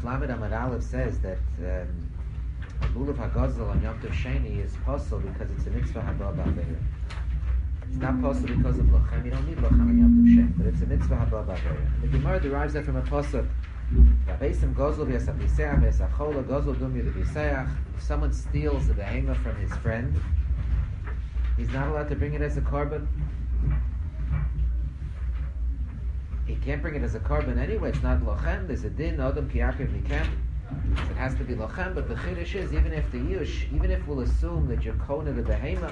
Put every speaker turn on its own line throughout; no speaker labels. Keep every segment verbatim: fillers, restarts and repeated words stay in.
Lamed Amad Aleph says that um, Lulav HaGazel on Yom Tov Sheni is possible because it's a mitzvah haba b'aveira. It's not possible because of lochem. You don't need lochem on Yom Tov Sheni, but it's a mitzvah haba b'aveira. And the Gemara derives that from a pasuk. If someone steals a behema from his friend, he's not allowed to bring it as a korban. He can't bring it as a korban anyway. It's not lochem. There's a din adam ki yaakov nikem. It has to be lochem. But the chiddush is, even if the yush, even if we'll assume that you're kona the behema,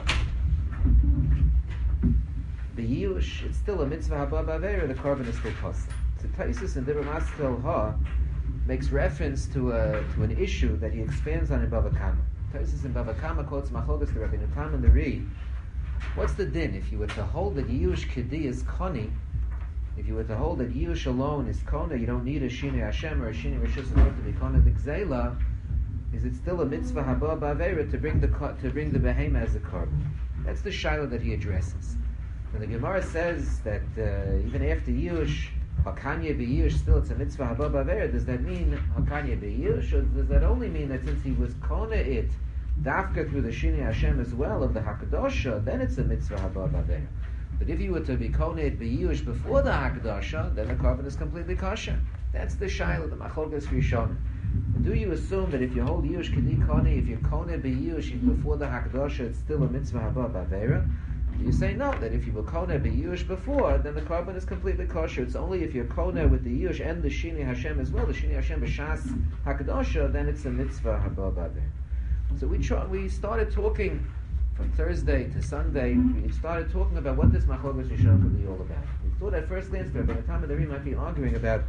the yush, it's still a mitzvah haba b'aveira. The korban is still possible. So Taisus in Dibur Maskel Ha makes reference to a to an issue that he expands on in Bava Kama. Taisus in Bava Kama quotes Machlokas the Rabbeinu Tam and the Ri. What's the din if you were to hold that Yush Kedi is Koni? If you were to hold that Yush alone is Kona, you don't need a Shini Hashem or a Shini Rishus in order to be Kona the Gzeila. Is it still a mitzvah haba b'aveira to bring the to bring the behema as a korban? That's the shaila that he addresses. And the Gemara says that uh, even after Yush, Hakanya b'Yush, still it's a mitzvah haba b'aveira. Does that mean Hakanya b'Yush, or does that only mean that since he was kona it dafka through the Shini Hashem as well of the Hakadosha, then it's a mitzvah haba b'aveira? But if you were to be kona it b'Yush before the Hakadosha, then the korban is completely kosher. That's the shaila, the Machlokes Rishonim. Do you assume that if you hold Yush kedi kona, if you're kona b'Yush before the Hakadosha, it's still a mitzvah haba b'aveira? You say no, that if you were kona b'yush before, then the korban is completely kosher. It's only if you're kona with the yush and the shini Hashem as well, the shini Hashem b'shas hakadosha, then it's a mitzvah haba b'aveira. So we try, we started talking from Thursday to Sunday. We started talking about what this Machlokes Rishonim could be all about. We thought at first glance that by the time of the Ri might be arguing about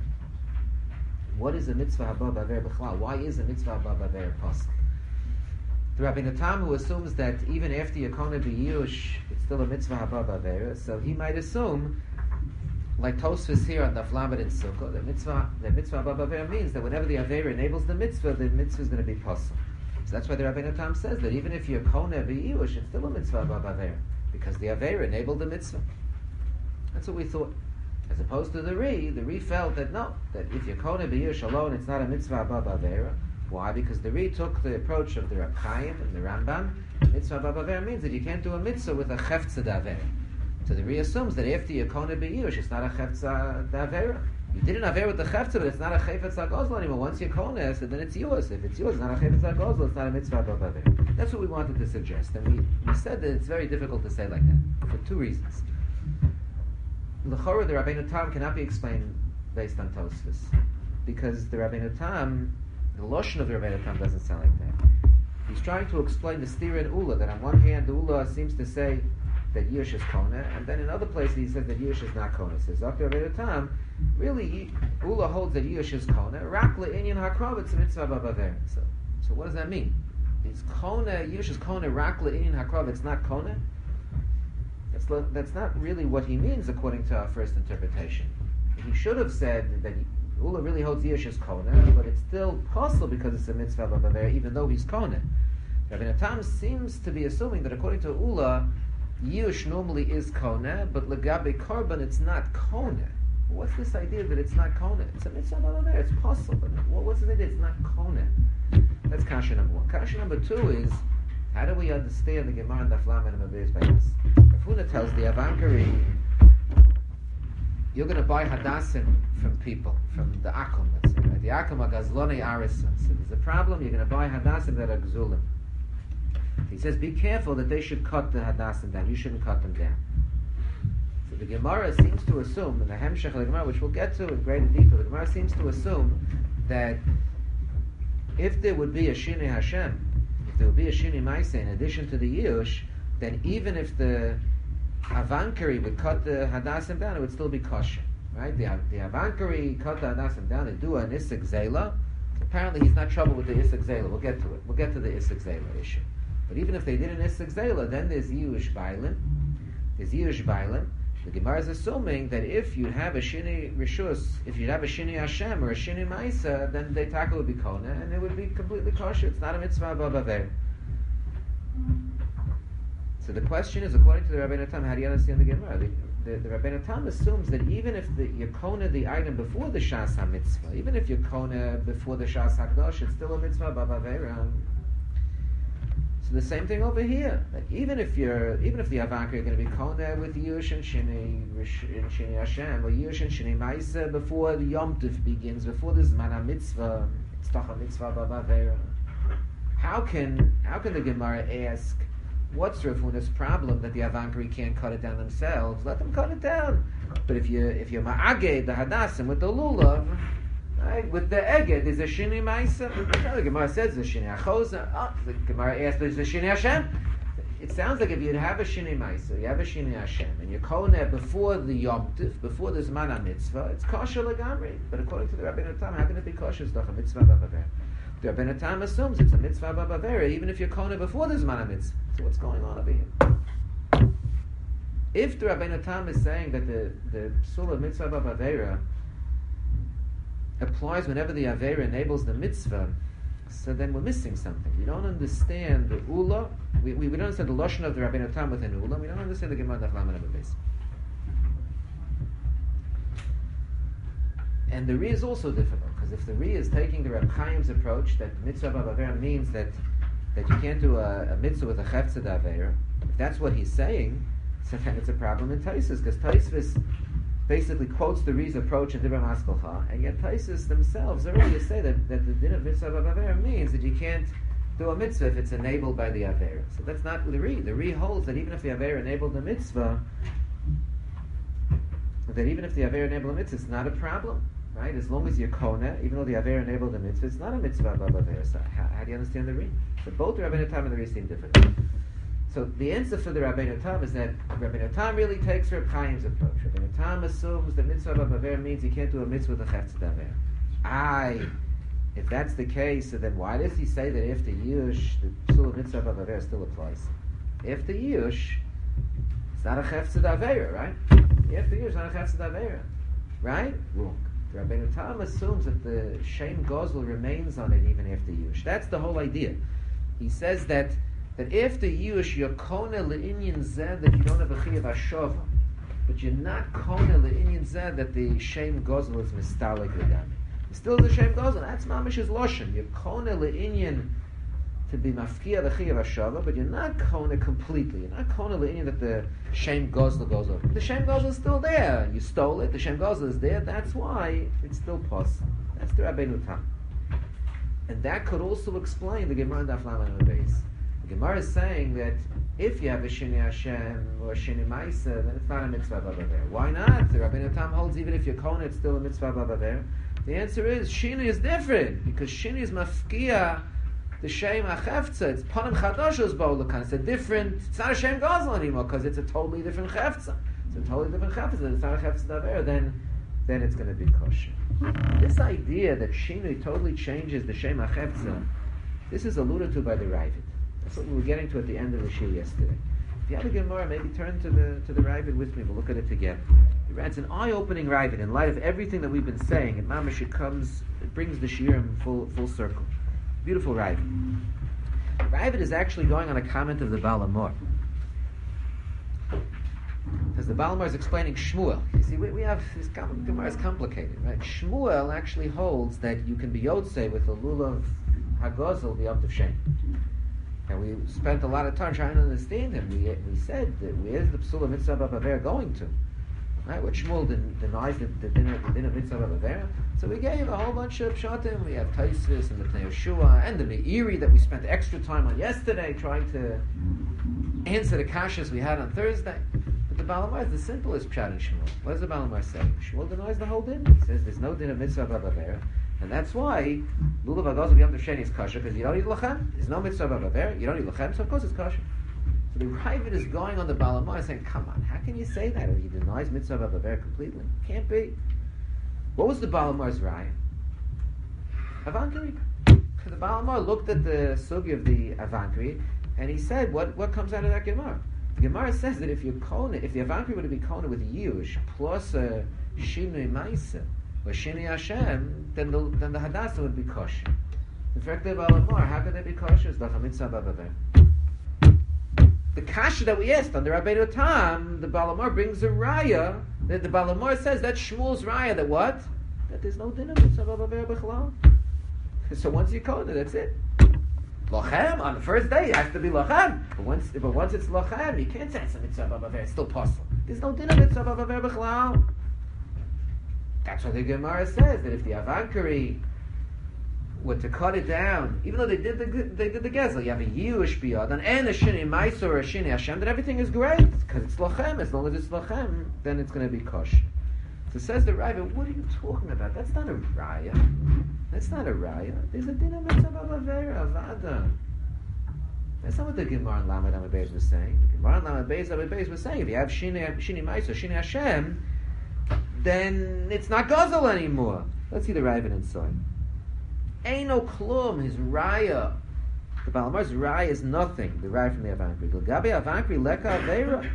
what is a mitzvah haba b'aveira b'chlal. Why is a mitzvah haba b'aveira possible? The Rabbeinu Tam, who assumes that even after you're kona b'yush, it's still a mitzvah haba b'aveira, so he might assume, like Tosfos here on the Lamed in Sukkah, that mitzvah, that mitzvah haba b'aveira means that whenever the aveira enables the mitzvah, the mitzvah is going to be possible. So that's why the Rabbeinu Tam says that even if you're kona b'yush, it's still a mitzvah haba b'aveira, because the aveira enabled the mitzvah. That's what we thought. As opposed to the Ri, the Ri felt that no, that if you're kona b'yush alone, it's not a mitzvah haba b'aveira. Why? Because the Ri took the approach of the Reb Chaim and the Rambam. Mitzvah haba b'aveira means that you can't do a mitzvah with a chefza d'avera. So the Ri assumes that after you kona b'yush, it's not a chefza d'avera. You did an avera with the chefza, but it's not a chefetz ha'gozl anymore. Once you kona, so then it's yours. If it's yours, it's not a chefetz ha'gozl. It's not a mitzvah haba b'aveira. That's what we wanted to suggest, and we, we said that it's very difficult to say like that for two reasons. L'chorah, the Rabbeinu Tam cannot be explained based on Tosfos, because the Rabbeinu Tam, the Lashon of the Rabbeinu Tam doesn't sound like that. He's trying to explain the stira and ula, that on one hand the ula seems to say that Yush is kona, and then in other places he says that Yush is not kona. Says Doctor Rabbeinu Tam, really ula holds that Yush is kona. Rakla inyan hakrav, it's a mitzvah b'aveira. So, so what does that mean? It's kona, Yush is kona. Rakla inyan hakrav, it's not kona. That's that's not really what he means according to our first interpretation. He should have said that. He, Ula really holds Yush as kona, but it's still possible because it's a mitzvah b'aveira, even though he's kona. Rabbeinu Tam seems to be assuming that according to Ula, Yush normally is kona, but legabe korban it's not kona. What's this idea that it's not kona? It's a mitzvah b'aveira. It's possible, but what's the idea? It's not kona. That's kasha number one. Kasha number two is, how do we understand the Gemara and the Flamen and Mabeis Bayis? Rav Huna tells the Avankari, you're going to buy hadassim from people, from the akum, let's say. Right? The akum are gazlonei arison. So there's a problem, you're going to buy hadassim that are gzulim. He says, be careful that they should cut the hadassim down. You shouldn't cut them down. So the Gemara seems to assume, in the Hemshech of the Gemara, which we'll get to in greater detail, the Gemara seems to assume that if there would be a Shini Hashem, if there would be a Shini Maaseh in addition to the Yush, then even if the Avankari would cut the hadassim down, it would still be kosher, right? The the Avankari cut the hadassim down, they do an isik zela. Apparently, he's not troubled with the isik zela. We'll get to it. We'll get to the isik zela issue. But even if they did an isik zela, then there's yush bailim. There's yush bailim. The Gemara is assuming that if you have a shini rishus, if you have a shini Hashem or a shini Maisa, then the tackle would be kona, and it would be completely kosher. It's not a mitzvah b'aveira. So the question is, according to the Rabbeinu Tam, how do you understand the Gemara? The, the, the Rabbeinu Tam assumes that even if the, you kona the item before the Shas HaMitzvah, even if you kona before the Shas HaKadosh, it's still a mitzvah b'avera. So the same thing over here. That even if you're, even if the Avankar are going to be kona with Yush and Shini, and Shini Hashem, or Yush and Shini Maisa before the Yom Tov begins, before the Zman HaMitzvah, it's toch a mitzvah b'avera. How can how can the Gemara ask, what's Rav Huna's problem that the Avankari can't cut it down themselves? Let them cut it down. But if you if you're ma'aged the hadassim with the lulav, right, with the eged, there's a shini ma'isa. The Gemara says the shini achosa. Oh, the Gemara asks, there's a shini Hashem. It sounds like if you have a shini ma'isa, you have a shini Hashem, and you're calling it before the Yom Tov, before the Zman HaMitzvah, it's kosher legamri. But according to the Rabbeinu Tam, how can it be kosher? It's doch a mitzvah b'avera. The Rabbeinu Tam assumes it's a mitzvah b'avera, even if you're calling it before the Zman HaMitzvah. So what's going on over here? If the Rabbeinu Tam is saying that the the psul of mitzvah b'avera applies whenever the avera enables the mitzvah, so then we're missing something. We don't understand the ula. We, we, we don't understand the lashon of the Rabbeinu Tam within ula. We don't understand the Gemara Daf Lamed Amud Beis. And the Ri is also difficult, because if the Ri is taking the Reb Chaim's approach that mitzvah b'avera means that that you can't do a, a mitzvah with a cheftzah d'avera, if that's what he's saying, so then it's a problem in Taisus, because Taisus basically quotes the Ri's approach in Dibra Maskalcha, and yet Taisus themselves already say that, that the din of mitzvah b'avera means that you can't do a mitzvah if it's enabled by the avera. So that's not the Ri. The Ri holds that even if the avera enabled the mitzvah, that even if the avera enabled the mitzvah, it's not a problem. Right? As long as you're kona, even though the aver enabled the mitzvah, it's not a mitzvah b'avera. So how, how do you understand the Ri? So both the Rabbeinu Tam and the Ri seem different. So the answer for the Rabbeinu Tam is that Rabbeinu Tam really takes Reb Chaim's approach. Rabbeinu Tam assumes that mitzvah b'avera means you can't do a mitzvah with a cheftzah d'avera. Aye, if that's the case, so then why does he say that after Yush, the psul of mitzvah b'avera still applies? After Yush, it's not a cheftzah d'avera, right? After Yush, it's not a cheftzah d'avera. Right? Wrong. The Rabbeinu Tam assumes that the Shem Gozel remains on it even after Yush. That's the whole idea. He says that that after Yush, you're kona le'inyan zeh that you don't have a chiyav hashava, but you're not kona le'inyan zeh that the Shem Gozel is mistalik l'gami. Still the Shem Gozel, that's mamish's loshen. You're kona le'inyan to be mafkia the chiyav hashava, but you're not kona completely. You're not kona le'inyan that the Shem Gozel goes over. The Shem Gozel is still there. You stole it. The Shem Gozel is there. That's why it's still possible. That's the Rabbeinu Tam. And that could also explain the Gemara Daf Lamed Amud Beis. The Gemara is saying that if you have a Shini Hashem or a Shini Maisa, then it's not a mitzvah b'avera. Why not? The Rabbeinu Tam holds even if you're kona, it's still a mitzvah b'avera. The answer is Shini is different, because Shini is mafkia the Shem HaCheftzah. It's Panim Chadoshos Ba'ulakan. It's a different, it's not a Shem Gozel anymore, because it's a totally different Cheftzah. It's a totally different Cheftzah. It's not a Cheftzah d'avera, then then it's going to be kosher. This idea that Shinui totally changes the Shem HaCheftzah, this is alluded to by the Ravid. That's what we were getting to at the end of the Shir yesterday. If you have a Gemara, maybe turn to the to the Ravid with me. We'll look at it together. It's an eye-opening Ravid. In light of everything that we've been saying, it mamash it comes, it brings the Shirim full full circle. Beautiful Ravid. Ravid is actually going on a comment of the Baal HaMor. Because the Baal HaMor is explaining Shmuel. You see, we, we have, this Gemara is complicated, right? Shmuel actually holds that you can be Yotzei with the Lulav HaGozel, the Yom Tov Shem. And we spent a lot of time trying to understand him. We we said that where's the Psula Mitzvah B'Avera going to? Right? What Shmuel den- denies the, the dinner the dinner Mitzvah B'Avera. So we gave a whole bunch of pshatim. We have Taisvis and the Pnei Yeshua and the Meiri that we spent extra time on yesterday trying to answer the kashas we had on Thursday. But the Baal HaMor is the simplest pshat in Shmuel. What does the Baal HaMor say? Shmuel denies the whole din. He says there's no din of Mitzvah B'Avera. And that's why Lulav HaGozel B'Yom Tov Sheni is kosher, because you don't eat lachem. There's no mitzvah b'avera. You don't eat lachem, so of course it's kosher. So the Ravid is going on the Baal HaMor saying, "Come on, how can you say that? Or he denies mitzvah b'avera completely? Can't be." What was the Baal HaMor's raya? Avankari. The Baal HaMor looked at the sugi of the Avankari, and he said, "What what comes out of that Gemara?" The Gemara says that if you kona, if the Avankari were to be kona with Yush plus a shinui ma'isa or Shini Hashem, then the then the Hadassah would be kosher. In fact, the Baal HaMor, how could they be kosher? It's the mitzvah b'avera. the kasha that we asked under Rabbeinu Tam, the Balamar brings a raya. The, the Balamar says that Shmuel's raya that what? That there's no din of mitzvah b'aver b'chlal. So once you code it, that's it. Lochem on the first day it has to be lochem. But once, but once it's lochem, you can't say it's a mitzvah b'aver. It's still possible. There's no din of mitzvah b'aver b'chlal. That's what the Gemara says, that if the Avankari were to cut it down, even though they did the they did the gezel, you have a Yush biyad and a Shini Maisor or a Shini Hashem, then everything is great because it's lochem. As long as it's lochem, then it's going to be kosher. So says the Rava, what are you talking about? That's not a raya. That's not a raya. There's a din of mitzvah b'avera avada. That's not what the Gemara and Lamed Amud Beis was saying. The Gemara and Lamed Beis Amud Beis was saying if you have Shini Shini Maisor, Shini Hashem, then it's not gazel anymore. Let's see the Rava inside. Ain't no klum, his raya. The Balamar's raya is nothing. The raya from the Avankri. The Lagabe Avankri leka avera.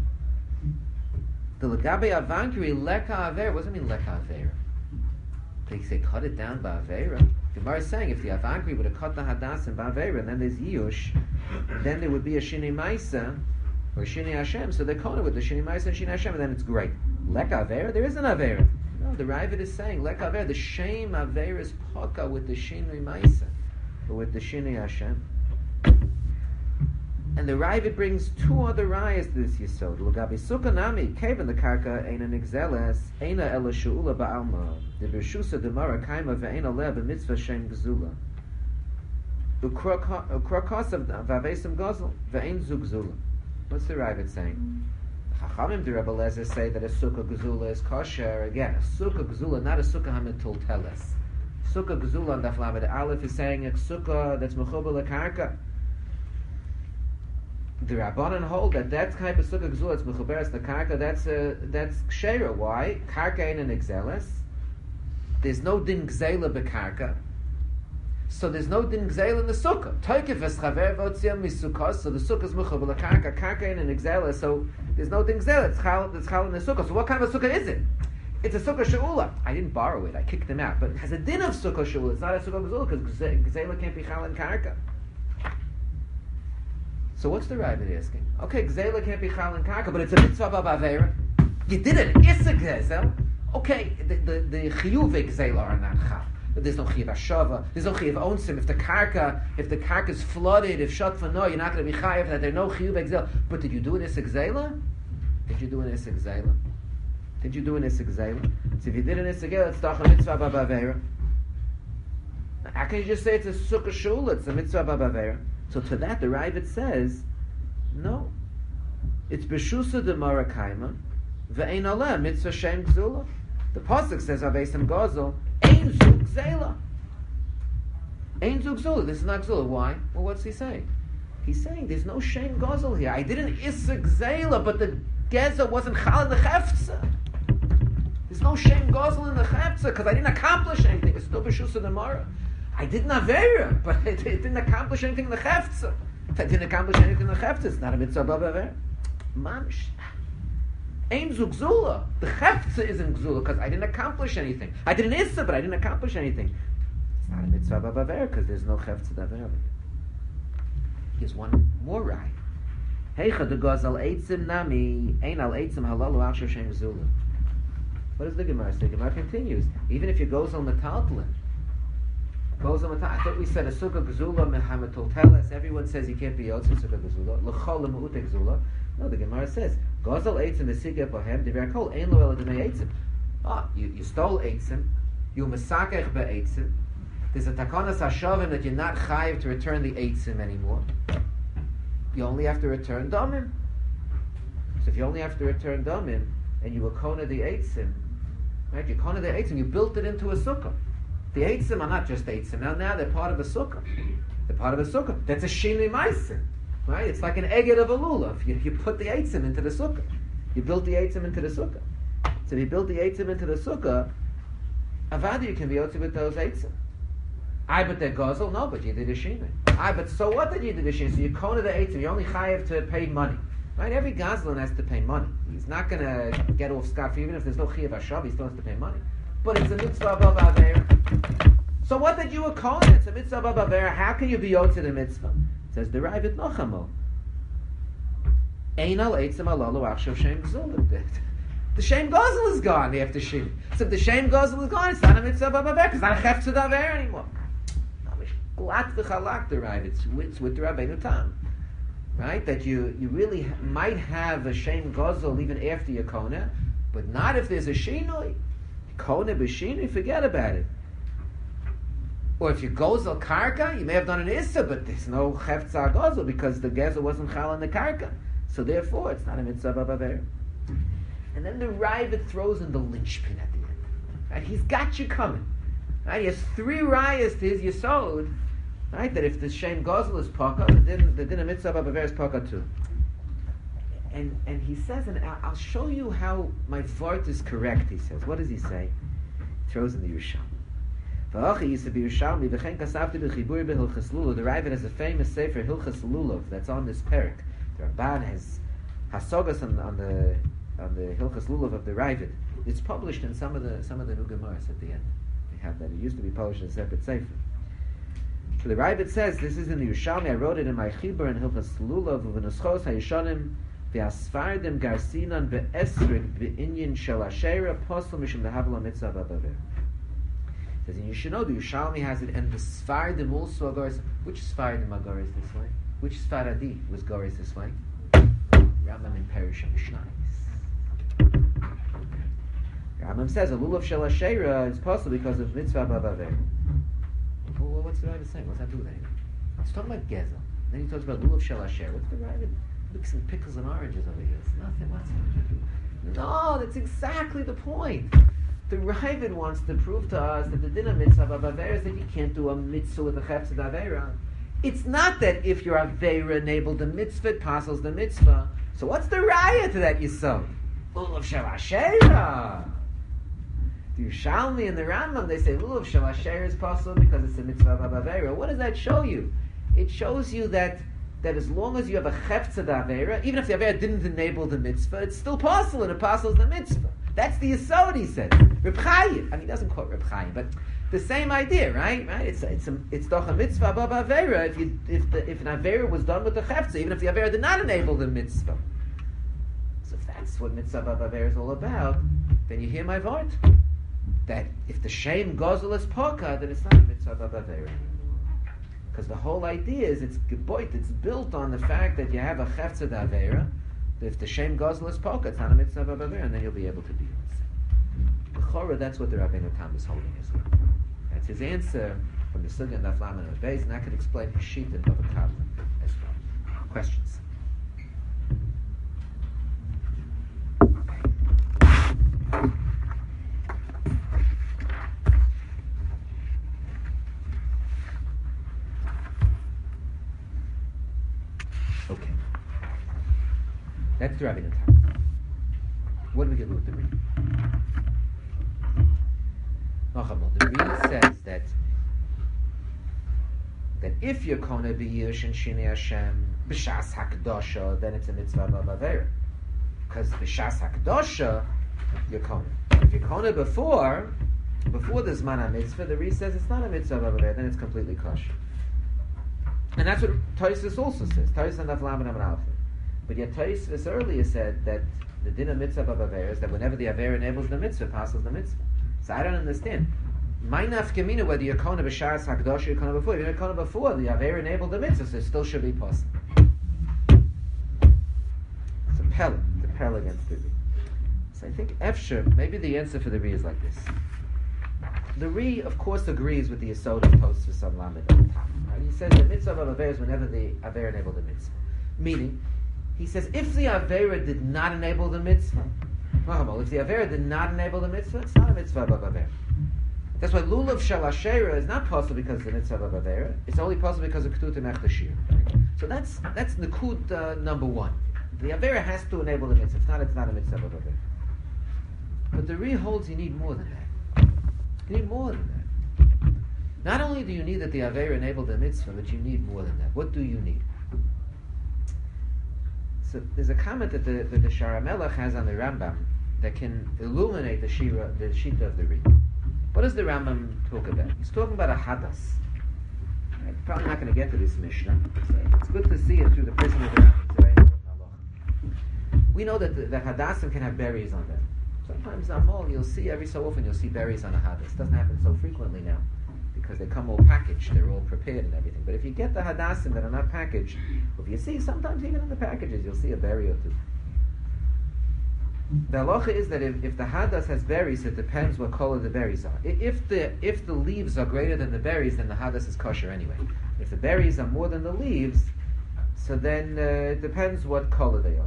The Lagabe Avankri leka avera. What does it mean leka avera? They say cut it down by avera. The Gemara is saying if the Avankri would have cut the hadas and by avera, and then there's yush, then there would be a shini maisa or shini Hashem. So they're calling it with the shini maisa and shini Hashem, and then it's great. Leka avera. There is an avera. No, the Ravid is saying, Lek Aver, the shame Aver is Paka with the Shinui Maisa, or with the Shinui Hashem. And the Ravid brings two other rayas to this Yisod. Lugabi Sukkah Nami, Kevin the Karka, Eina Nigzeles, Eina Ela Shu'ula Ba'alma, the Bershusa Demara Kaima Ve'ena Leh B'mitzvah Shem Gzula. Ukrakos of Vavesim Gozel, Ve'en Zug Zula. What's the Ravid saying? Chachamim the Rebbe Lezer say that a sukkah gzula is kosher. Again, a sukkah gzula, not a sukkah hamitul teles. Sukkah gzula on Daf Lamed Aleph is saying a sukkah that's mechubar lekarka. The Rabbanan hold that that type of sukkah gzula that's mechuberes lekarka, that's a that's ksheira. Why? Karka ain't an exeles. There's no din gzela bekarka. So there's no din gzeil in the sukkah. Toikef es chaver v'otziam misukos. So the sukkah is mechubar lekarka. Karka ain't an exeles. So there's no din gzeil. It's chal. It's chal in the sukkah. So what kind of a sukkah is it? It's a sukkah she'ula. I didn't borrow it. I kicked them out. But it has a din of sukkah she'ula. It's not a sukkah gzeila because gzeila can't be chal in karka. So what's the Ravid asking? Okay, gzeila can't be chal in karka, but it's a mitzvah b'avera. You did it. It's a gzeil. Okay, the the, the chiyuve gzeila are not chal. But there's no chiv hashava, there's no chiv onsim. If the karka, if the karka is flooded, if shatfa no, you're not going to be chayiv that there's no chiyuv exel. But did you do an isik zayla? Did you do an isik zayla? Did you do an isik zayla? So if you did an isik zayla, it's doch a mitzvah b'avera. How can you just say it's a sukkah shul? It's a mitzvah b'avera. So to that, the Ravid says, no, it's b'shusa de marakaima ve'ein aleh mitzvah shem gzula. The pasuk says avesim gazel. Ein zug zela. Ein zug zula. This is not zula. Why? Well, what's he saying? He's saying there's no shame gazel here. I didn't isuk zela, but the geza wasn't chal in the chefza. There's no shame gazel in the chefza because I didn't accomplish anything. It's still b'shus of the mara. I did avera, but it, it didn't accomplish anything in the chefza. If I didn't accomplish anything in the chefza, it's not a mitzvah b'avera. Mamish. Ein zug zula. The chefza isn't gzula because I didn't accomplish anything. I did an issa, but I didn't accomplish anything. It's not a mitzvah b'avera because there's no chefza d'avera. Here's one more right. Heicha de gozal eitzim nami ein al eitzim halalu al shem zula. What does the Gemara say? The Gemara continues. Even if you gozal metaltalin, gozal metal. I thought we said a sukkah gzula mehamatul teles. Everyone says you can't be yotze sukkah gzula. L'chol l'mu'utek gzula. No, the Gemara says gozal eitzim v'sigeh bohem divrei kol ein lo ela d'mei eitzim. Ah, you you stole eitzim, you mesakech be'eitzim. There's a takonas hashavim that you're not chayiv to return the eitzim anymore. You only have to return damim. So if you only have to return damim and you were kona the eitzim, right? You kona the eitzim, you built it into a sukkah. The eitzim are not just eitzim. Now, now they're part of a sukkah. They're part of a sukkah. That's a shinui ma'aser. Right? It's like an eged of a lulav. You, you put the eitzim into the sukkah. You built the eitzim into the sukkah. So if you built the eitzim into the sukkah, avadi you can be yotzi with those eitzim. I but they're gozel? No, but you did a shinui. I but so what that you did a shinui? So you kona the eitzim, you only chayev to pay money. Right? Every gazlan has to pay money. He's not going to get off scot-free, even if there's no chiyav hashav, he still has to pay money. But it's a mitzvah above avera. So what did you kona? It's a mitzvah above avera. How can you be yotzi the mitzvah? It says the Ravid Nochamo. Einal Eitzim Alalu Achshav Shem Gzul. The Shem Gozel is gone after Shini. So if the Shem Gozel is gone, it's not a mitzvah b'aver, because it's not a chef to daver anymore. Glat v'chalak the right. It's with, with the Rabbeinu Tam, right? That you you really ha- might have a Shem Gozel even after your Kona, but not if there's a Shinoi. Kona b'Shinoi, forget about it. Or if you Gozel Karka, you may have done an Issa, but there's no Cheftzah Gozel because the Gezel wasn't Chal in the Karka. So therefore, it's not a mitzvah b'aver. And then the Ravid throws in the linchpin at the end. Right? He's got you coming. Right? He has three rayas to his yesod. Right? That if the Shem Gozel is Paka, then the din mitzvah b'aver is Paka too. And and he says, and I'll, I'll show you how my vart is correct. He says, what does he say? He throws in the Yerushalmi. V'achi used to be Yerushalmi. V'chen kasavti b'chibur b'hilchas lulav. The Ravid has a famous sefer Hilchas Lulav that's on this parak. The Ramban has hasogas on, on the on the Hilchas Lulav of the Ravid. It's published in some of the some of the new Gemaras at the end. They have that. It used to be published in a separate sefer. So the Ravid says, this is in the Yerushalmi. I wrote it in my Chibur in Hilchas Lulav of Neschos Hayishanim v'asfardim garsinan be'esrig be'inyin shel ashera posel mishum lehavla mitzvah b'aver. Says, and you should know the Yerushalmi has it, and the Sfardim also agoris. Which Sfardim agoris this way? Which Sfaradi was goris this way? Rambam in Perish and Mishnayos. Rambam says a lulav shel ashera is possible because of mitzvah b'aver. Well, what's the Ravid saying? What's that do with anything? He's talking about Gezel. Then he talks about lulav shel ashera. What's the Ravid mixing pickles and oranges over here? It's nothing. What's it? No, that's exactly the point. The Ravid wants to prove to us that the din of mitzvah b'aver is that you can't do a mitzvah with a cheftzah davera. It's not that if your avera enabled the mitzvah, it passes the mitzvah. So what's the raya to that yisod? Lulav shel ashera. The Yerushalmi and the Rambam, they say lulav shel ashera is possible because it's a mitzvah b'avera. What does that show you? It shows you that that as long as you have a cheftzah davera, even if the avera didn't enable the mitzvah, it's still possible and it passes the mitzvah. That's the yisod, he says. Reb Chaim. I mean, he doesn't quote Reb Chaim, but the same idea, right? Right? It's it's a, it's doch a mitzvah above avera. If you if the, if an avera was done with the cheftzah, even if the avera did not enable the mitzvah. So if that's what mitzvah above avera is all about, then you hear my vart. That if the shame gozel is poka, then it's not a mitzvah above avera. Because the whole idea is it's geboit. It's built on the fact that you have a cheftzah avera. If the shame gozel is poka, it's not a mitzvah above avera, and then you'll be able to be the chora. That's what the Rabbeinu Tam is holding as well. That's his answer from the Sugya and the Aflaman of Beis, and I could explain his sheet and Bava Kama as well. Questions? Okay. That's the Rabbeinu Tam. What do we get with the read? The Reed says that that if you're kona b'yish and shini Hashem b'shas hakdosha, then it's a mitzvah b'avera. Because b'shas hakdosha, you're kona. If you're kona before, before the zman ha-mitzvah, the Reed says it's not a mitzvah b'avera, then it's completely kosher. And that's what Tosfos also says. Tosfos and Avlam and Amar. But yet Tosfos earlier said that the din of mitzvah b'avera is that whenever the avera enables the mitzvah, passes the mitzvah. So I don't understand. My nafkamina, whether you're kona b'shas hakdosh or you're kona before, if you're kona before, the aver enabled the mitzvah, so it still should be possible. It's a pel, the pel against the Ri. So I think Efsher, maybe the answer for the Ri is like this. The Ri, of course, agrees with the Yesod of Tosfos on Lamed on top. Right? He says the mitzvah of aver is whenever the aver enabled the mitzvah. Meaning, he says if the avera did not enable the mitzvah, well, if the avera did not enable the mitzvah, it's not a mitzvah of avera. That's why lulav shel ashera is not possible because of the mitzvah of avera. It's only possible because of ketut emech. So that's that's nekud uh, number one. The avera has to enable the mitzvah. If not, it's not a mitzvah of avera. But the Ri holds you need more than that. You need more than that. Not only do you need that the avera enable the mitzvah, but you need more than that. What do you need? So there's a comment that the, that the Shara Melech has on the Rambam that can illuminate the shira, the shita of the Ri. What does the Rambam talk about? He's talking about a hadas. I'm probably not going to get to this Mishnah. So it's good to see it through the prism of the Rambam. It's a very important halacha. We know that the, the hadassim can have berries on them. Sometimes amol, you'll see every so often you'll see berries on a hadas. It doesn't happen so frequently now because they come all packaged, they're all prepared and everything. But if you get the hadassim that are not packaged, if you see sometimes even in the packages you'll see a berry or two. The halacha is that if, if the hadas has berries, it depends what color the berries are. If the if the leaves are greater than the berries, then the hadas is kosher anyway. If the berries are more than the leaves, so then uh, it depends what color they are.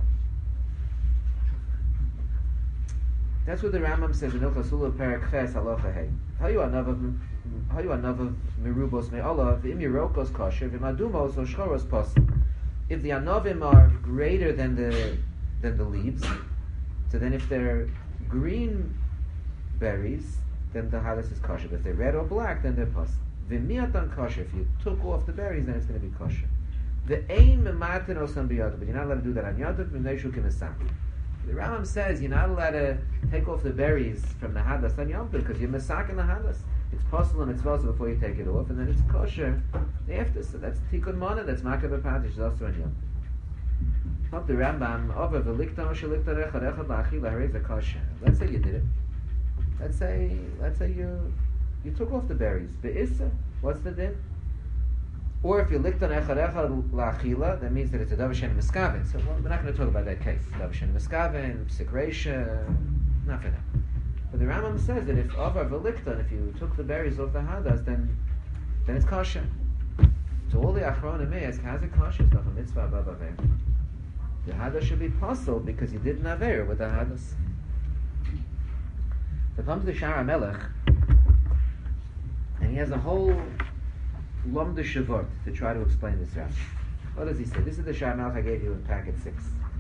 That's what the Rambam says in Ilchos Ula Perek Ches Halacha Hey. Hayu anavav hayu anavav merubos me'olav v'im yerokos kosher v'madumos o shchoros posel. If the anavim are greater than the than the leaves, so then if they're green berries, then the hadas is kosher. But if they're red or black, then they're posel. V'miatan kosher. If you took off the berries, then it's going to be kosher. The aim mematen osam biyadav, but you're not allowed to do that on yadav v'neishu k'mesam. The Rambam says you're not allowed to take off the berries from the hadas on Yom Tov because you're masaking the hadas. It's possible and it's possible before you take it off, and then it's kosher after. So that's tikkun mana. That's makar b'patish. It's also on Yom Tov. Not the Rambam. Over v'likta shelikta rechad echad la'achila harei kosher. Let's say you did it. Let's say let's say you you took off the berries. Be'issa. What's the din? Or if you licked on echad echad la'achila, that means that it's a davar she'en miskaven. So well, we're not going to talk about that case. Davar she'en miskaven, psikresha, not for that. But the Rambam says that if avar v'likton, if you took the berries off the hadas, then then it's kosher. So all the achronim ask, how's it kosher? It's not a mitzvah above aver. The hadas should be puzzled because you didn't aver with the hadas. So comes the Shara Melech, and he has a whole Lomda Shavot to try to explain this Rashi. What does he say? This is the Shara Melech I gave you in packet six.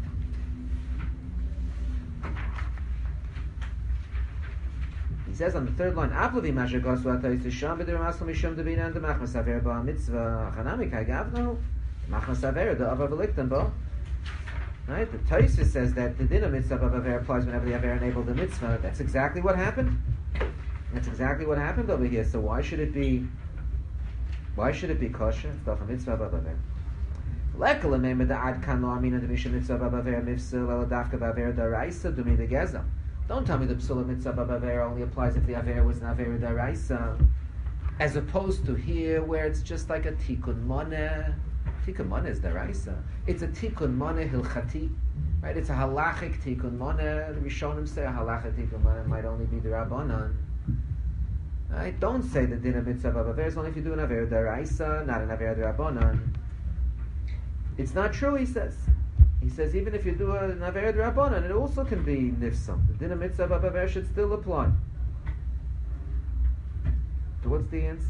He says on the third line, Aplavi Masha Goswa Tais Sham B'dir Masal Mishum Devina and the Machmas Aver Ba Mitzvah Chanami Kai Gavno Machmas Aver the Ava Veliktan Ba. Right? The Tosfos says that the din of mitzvah of aver applies whenever the aver enabled the mitzvah. That's exactly what happened. That's exactly what happened over here. So why should it be? Why should it be kosher? It's not a mitzvah of aver. Lekala meimed the ad kan lo amina the misha mitzvah of aver mifsil el dafka of aver daraisa dumi the geza. Don't tell me the psula mitzvah of aver only applies if the aver was an aver daraisa, as opposed to here where it's just like a tikkun moneh. Tikkun moneh is daraisa. It's a tikkun moneh hilchati, right? It's a halachic tikkun moneh. The Rishonim say a halachic tikkun moneh might only be the rabbanan. Right? Don't say the din of mitzvah of aver is only if you do an aver daraisa, not an aver rabbanan. It's not true, he says. He says even if you do an aver rabbanan, it also can be nifsam. The din of mitzvah of aver should still apply. So what's the answer?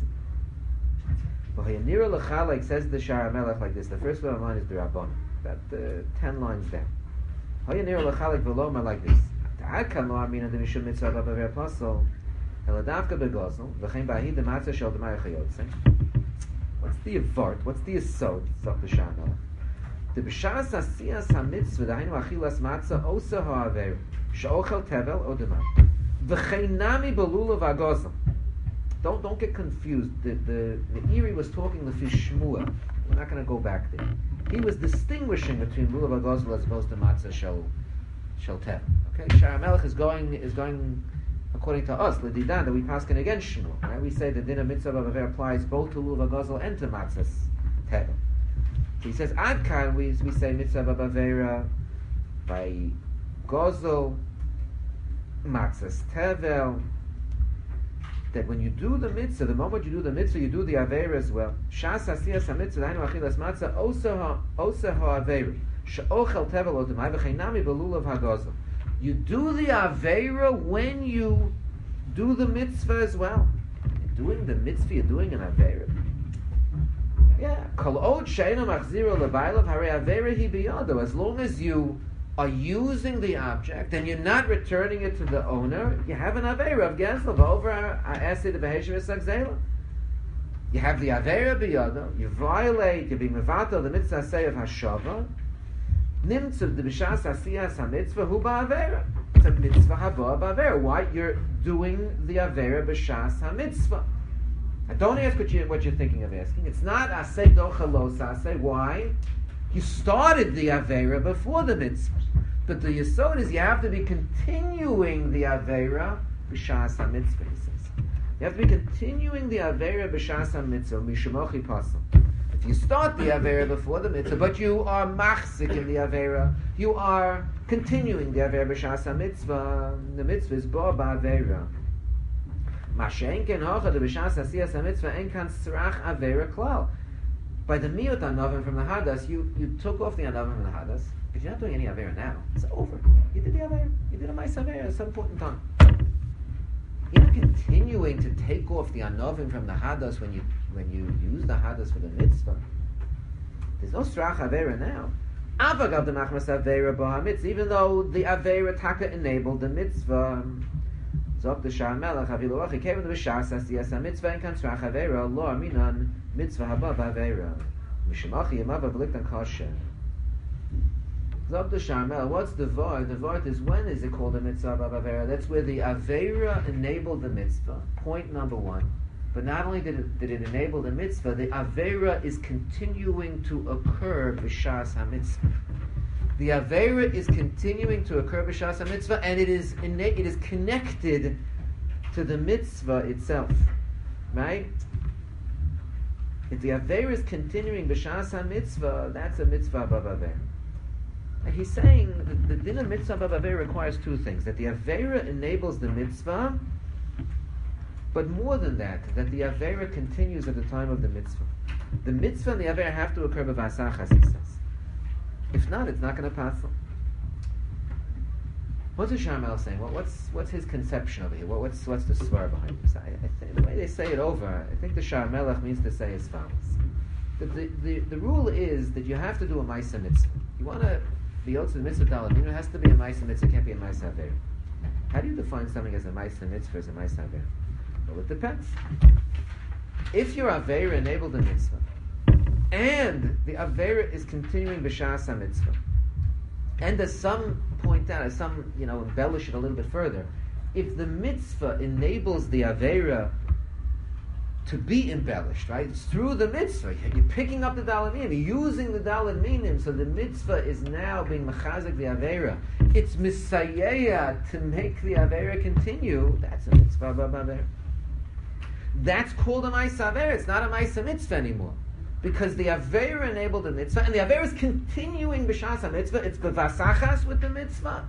Nira L'chalek says the Shara Melech like this. The first one line is the Rabbanon. About uh, ten lines down. Nira L'chalek v'loma like this. Ta'akan lo amina de mishum mitzvah b'aver apostle eladavka begozel v'chein b'ahid dematzah shel d'may chayotze. What's the avart? What's the asod? Zok the Shara Melech. The b'shas asiyas hamitzvah dahainu achilas matzah osa ha'aver she'ochel tevel o d'may v'chein nami belulav agozel. Don't don't get confused. The the, the Eri was talking the Fishmua. We're not going to go back there. He was distinguishing between lulav agozl as opposed to matzah shel shel tev. Okay, Shara Melech is going is going according to us l'didan that we paskin against Shmuel. Right? We say the din of mitzvah of aver applies both to lulav agozl and to matzah tev. He says adkan we we say mitzvah of avera by gozl matzah tevel. That when you do the mitzvah, the moment you do the mitzvah, you do the aver as well. Shas asiyas hamitzvah dainu achilas matzah osa osa ha'averi she'ochel tevel odemai v'cheinami belulav hagozl. You do the avera when you do the mitzvah as well. You're doing the mitzvah, you're doing an avera. Yeah. Kol od she'ena machziro lebaylav harei avera hi biyado. As long as you are using the object and you're not returning it to the owner, you have an avera of geslav over acid beheshem esagzela. You have the avera biyado. You violate. You're being mevatel the mitzvah say of hashava. Nimtzav the b'shas asiyas hamitzvah hu ba'avera. It's a mitzvah haba ba'avera. Why? You're doing the avera b'shas hamitzvah. I don't ask what you what you're thinking of asking. It's not asay dochalos asay. Why? You started the avera before the mitzvah. But the yesod is you have to be continuing the Aveira b'shas ha-mitzvah, he says. You have to be continuing the Aveira b'shas ha-mitzvah, mishamochi pasel. If you start the Aveira before the mitzvah, but you are machzik in the Aveira, you are continuing the Aveira b'shas ha-mitzvah, the mitzvah is bo ba'aveira. Ma she'enken hocha de b'shas asiyas ha-mitzvah enkan tzrach Aveira klal. By the miyut anavim from the hadas, you, you took off the anavim from the hadas, but you're not doing any Aveira now. It's over. You did the Aveira. You did a Ma'is Aveira at some point in time. You're not continuing to take off the anavim from the hadas when you when you use the hadas for the mitzvah. There's no strach Aveira now. Avagav the machmas Aveira b'ha mitzvah, even though the Aveira taka enabled the mitzvah. Zok the Shah Melech Avilu Achi came in the B'shas Asiyas HaMitzvah and kan strach Aveira lo aminan mitzvah haba b'Aveira mishamachi yamava b'liktan kasher. Zok the Shah Melech, what's the vart? The vart is, when is it called a mitzvah haba b'Aveira? That's where the Aveira enabled the mitzvah. Point number one. But not only did it, did it enable the mitzvah, the Aveira is continuing to occur b'shas HaMitzvah. The Aveira is continuing to occur b'shas ha-mitzvah, and it is innate, it is connected to the mitzvah itself, right? If the Aveira is continuing b'shas ha-mitzvah, that's a mitzvah above Aveira. And he's saying that the din of mitzvah above Aveira requires two things: that the Aveira enables the mitzvah, but more than that, that the Aveira continues at the time of the mitzvah. The mitzvah and the Aveira have to occur b'vasachas, he says. If not, it's not going to pass. What's the Sharmel saying? What, what's what's his conception over here? What, what's what's the svar behind this? I, I think the way they say it over, I think the Sharmelech means to say as follows: the, the, the, the rule is that you have to do a Ma'isa Mitzvah. You want to be Yotze Mitzvah Dalaminu, it has to be a Ma'isa Mitzvah. It can't be a Ma'isa Aveira. How do you define something as a Ma'isa Mitzvah as a Ma'isa Aveira? Well, it depends. If your Aveira enabled the mitzvah, and the Aveira is continuing b'shas ha-mitzvah, and as some point out, as some, you know, embellish it a little bit further, if the mitzvah enables the Aveira to be embellished, right? It's through the mitzvah. You're picking up the Daled Minim, you're using the Daled Minim, so the mitzvah is now being mechazik the Aveira. It's misayeya to make the Aveira continue. That's a mitzvah b'Aveira. That's called a Ma'isa Aveira. It's not a Ma'isa Mitzvah anymore. Because the Aveira enabled the mitzvah, and the Aveira is continuing b'shas ha-mitzvah. It's b'vasachas with the mitzvah.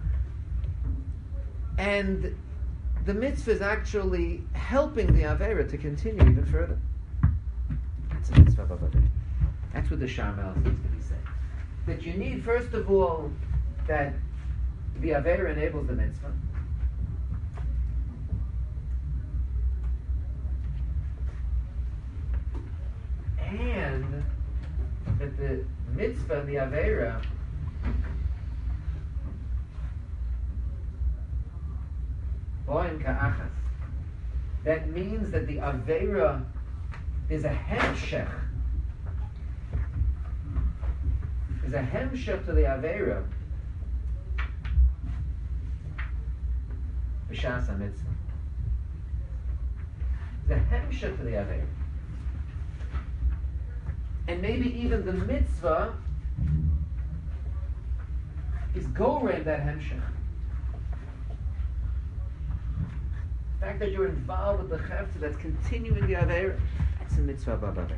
And the mitzvah is actually helping the Aveira to continue even further. That's a mitzvah b'Aveira. That's what the Sharmel seems to be saying. That you need, first of all, that the Aveira enables the mitzvah. And that the mitzvah and the Aveira boim ka'achas. That means that the Aveira is a hemshech. Is a hemshech to the Aveira b'shas ha-mitzvah. It's a hemshech to the Aveira. And maybe even the mitzvah is goreh that hemshech. The fact that you're involved with the chefta that's continuing the Aveira, that's a mitzvah above Aveira.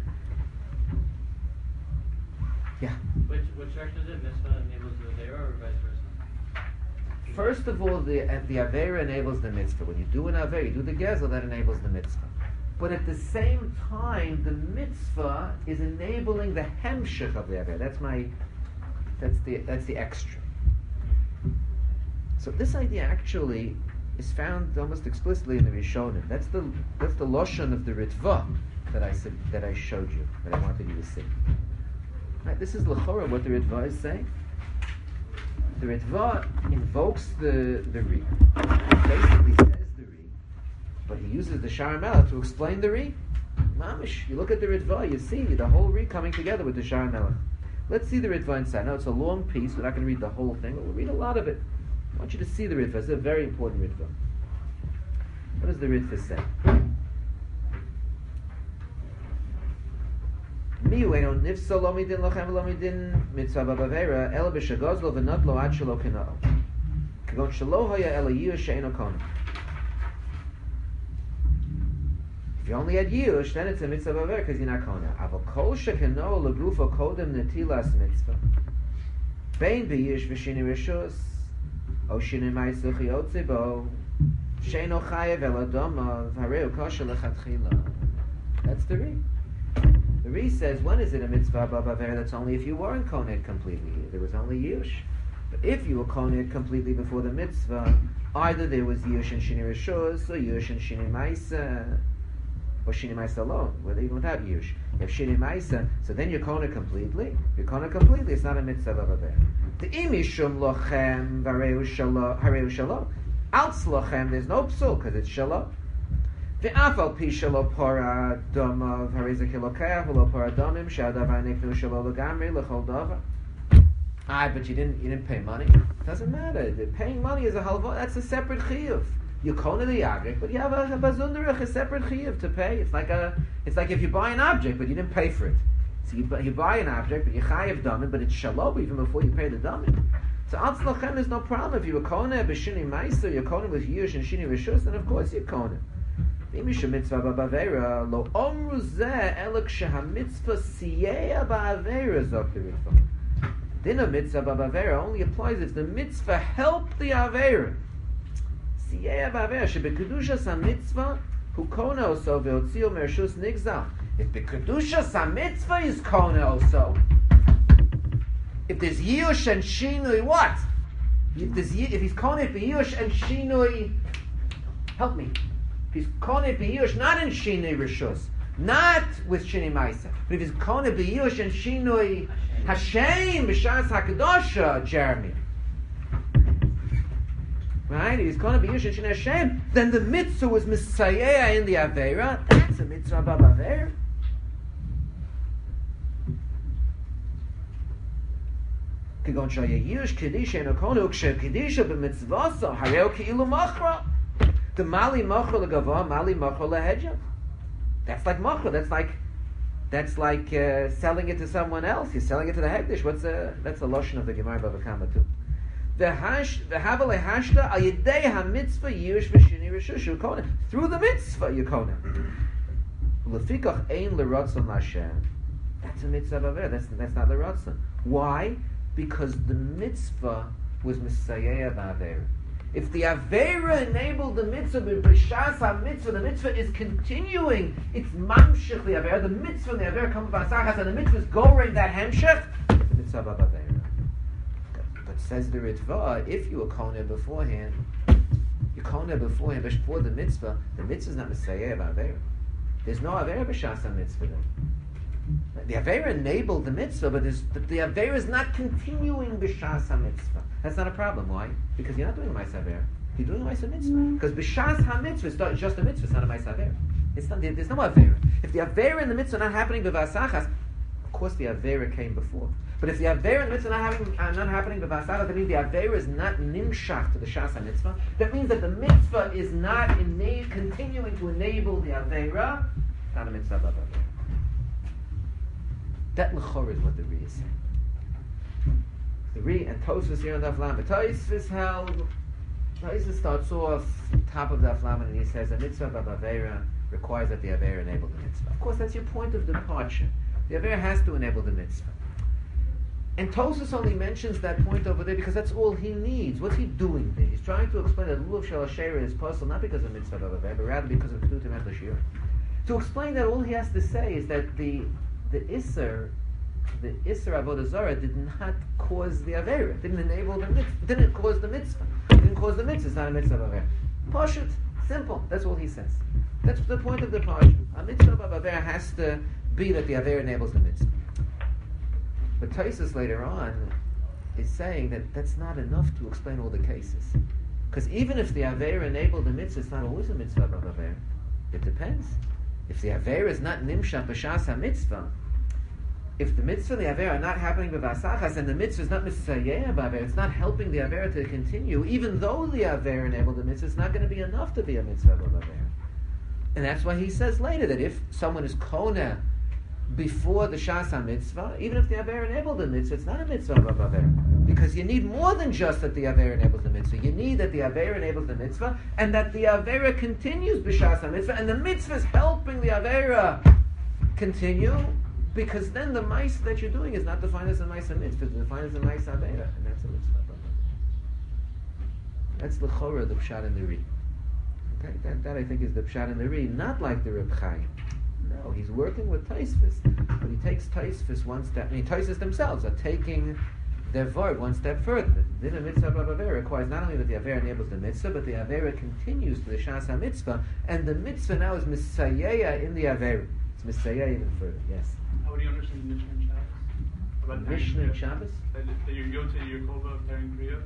Yeah?
Which, which direction is it? Mitzvah enables the Aveira or vice versa?
First of all, the, uh, the Aveira enables the mitzvah. When you do an Aveira, you do the gezel, that enables the mitzvah. But at the same time, the mitzvah is enabling the hemshech of the Aveira. That's my, that's the that's the extra. So this idea actually is found almost explicitly in the Rishonim. That's the that's the loshon of the Ritva that I said that I showed you, that I wanted you to see. Right, this is l'chora what the Ritva is saying. The Ritva invokes the the Ri, basically says the Ri, but he uses the Sharamela to explain the Ri. Mamish, you look at the Ritva, you see the whole Ri coming together with the Sharamela. Let's see the Ritva inside. Now it's a long piece, we're not going to read the whole thing, but we'll read a lot of it. I want you to see the Ritva. It's a very important Ritva. What does the Ritva say? Miu eno nifsa lo midin lochem lo midin mitzvah b'avera ela b'shagozlo v'not lo ad shelo kinao. Kagon shelo hoya ela yush she'eno kona. If you only had yush, then it's a mitzvah b'avera because you're not kona. Aval kol she'keno legufo kodem netilas mitzvah. Bein b'yush v'shini rishus o shini ma'isach yotze bo she'eno chayev ela domav hareu kosher lechatchila. That's the read. The Re says, when is it a mitzvah b'avera? That's only if you weren't koned completely. There was only yush. But if you were koned completely before the mitzvah, either there was yush and shini rishus, or yush and shini ma'isa, or shini ma'isa alone, whether even without yush. If shini ma'isa, so then you're koned completely. You're koned completely. It's not a mitzvah b'avera. The imishum lochem hareu shalom. Alts lochem, there's no psul because it's shalom. The afal pisha lo pora domav harizak hilokeh lo pora domim shadavar neknu shalo legamri lechol davar. Ah, but you didn't you didn't pay money. It doesn't matter. The paying money is a halva. That's a separate chiyuv. You kona the yagrik, but you have a, a bazunderich, a separate chiyuv to pay. It's like a it's like if you buy an object but you didn't pay for it. So you, you buy an object but you chayiv domim, but it's shalom even before you pay the domim. So alts lochem is no problem if you were kona b'shini ma'aser, you're kona with yush and shini rishus, then of course you're kona. Mitzvah b'avera lo omru zeh elok shehamitzvah siyeh b'avera zok the Ritva. Din a mitzvah b'avera only applies if the mitzvah helped the avera. Siyeh b'avera shebekudushas hamitzvah hu kona oso ve'otzio mershus nigzal. If bekudushas hamitzvah is kona oso, if there's yush and shinui, what? If there's if he's kona b'yush and shinui, help me. If he's kone b'yush, not in shinui rishus, not with shini ma'isa, but if he's kone b'yush and shinui Hashem b'shas hakadosha, Jeremy, right? If he's kone b'yush and shinui Hashem, then the mitzvah was misayeh in the avera. That's a mitzvah b'avera. Kigon shaya yush kedisha eno kone ukshe kedisha b'mitzvasa hareo ki'ilu machra. The mali machor legava, mali machor lehedja. That's like machor. That's like that's like uh, selling it to someone else. You're selling it to the hekdesh. What's a that's a lotion of the Gemara Bava Kama too. The hash the havale hashta al yedei hamitzvah yush v'shini rishushu kona. Through the mitzvah you kona. Lefikach ein leratzon Hashem. That's a mitzvah b'avera. That's that's not leratzon. Why? Because the mitzvah was misayeh b'avera. If the Avera enabled the mitzvah, b'shas ha-mitzvah, the mitzvah is continuing. It's mamshich the Avera. The mitzvah and the Avera come from Asachas, and the mitzvah is going that hemshech. The mitzvah of Avera. But says the Ritva, if you were kona beforehand, you kona beforehand, before the mitzvah, the mitzvah is not Messiah of Avera. There's no Avera b'shas ha-mitzvah then. The Avera enabled the mitzvah, but the, the Avera is not continuing b'shas ha-mitzvah. That's not a problem. Why? Because you're not doing a ma'aseh Avera. You're doing a ma'aseh mitzvah. Because b'shas ha-mitzvah is not just a mitzvah. It's not a ma'aseh Avera. It's not. There's no Avera. If the Avera and the mitzvah are not happening b'vasachas, of course the Avera came before. But if the Avera and the mitzvah are not, having, are not happening b'vasachas, that means the Avera is not nimshach to the shas ha-mitzvah. That means that the mitzvah is not ena- continuing to enable the Avera. It's not a mitzvah of Avera. That l'chor is what the Re is saying. The Re and Tosfos here on the Aflam. But Tosfos held. Tosfos starts off top of the Aflam and he says a mitzvah of Avera requires that the Avera enable the mitzvah. Of course, that's your point of departure. The Avera has to enable the mitzvah. And Tosfos only mentions that point over there because that's all he needs. What's he doing there? He's trying to explain that Lulav Shel Asherah is possible not because of mitzvah of Avera, but rather because of Kedutim et L'Shir. To explain that, all he has to say is that the the Isser, the Isser Avodah Zarah did not cause the Avera, didn't enable the mitzvah, didn't cause the mitzvah, didn't cause the mitzvah. It's not a mitzvah of Avera. Pashut, simple. That's all he says. That's the point of the Pashut. A mitzvah of Avera has to be that the Avera enables the mitzvah. But Tosfos later on is saying that that's not enough to explain all the cases. Because even if the Avera enabled the mitzvah, it's not always a mitzvah of Avera. It depends. If the Avera is not nimshach b'shas ha-mitzvah, if the mitzvah and the Avera are not happening b'vasachas, and the mitzvah is not misayeh b'Avera, it's not helping the Avera to continue, even though the Avera enabled the mitzvah, it's not going to be enough to be a mitzvah of Avera. And that's why he says later that if someone is kona before the Shas HaMitzvah, even if the Avera enabled the mitzvah, it's not a mitzvah of Avera. Because you need more than just that the Avera enables the mitzvah. You need that the Avera enables the mitzvah, and that the Avera continues b'Shas HaMitzvah, and the mitzvah is helping the Avera continue, because then the mice that you're doing is not defined as a mice mitzvah, it's defined as a mice Avera, and that's a mitzvah. That's the Chorah, the Pshat and the Ri. Okay, that, that I think is the Pshat and the Ri, not like the Reb Chaim. No, he's working with Taisvis, but he takes Taisvis one step. I mean, Taisvis themselves are taking their vart one step further. The Din mitzvah of Avera requires not only that the Avera enables the mitzvah, but the Avera continues to the Shas HaMitzvah, and the mitzvah now is Misayeya in the Avera. It's Misayeya even further. Yes.
How would you understand the Mishnah and Shabbos? About
Mishnah and Shabbos?
That, that you go to Yerkova of Terin Kriya?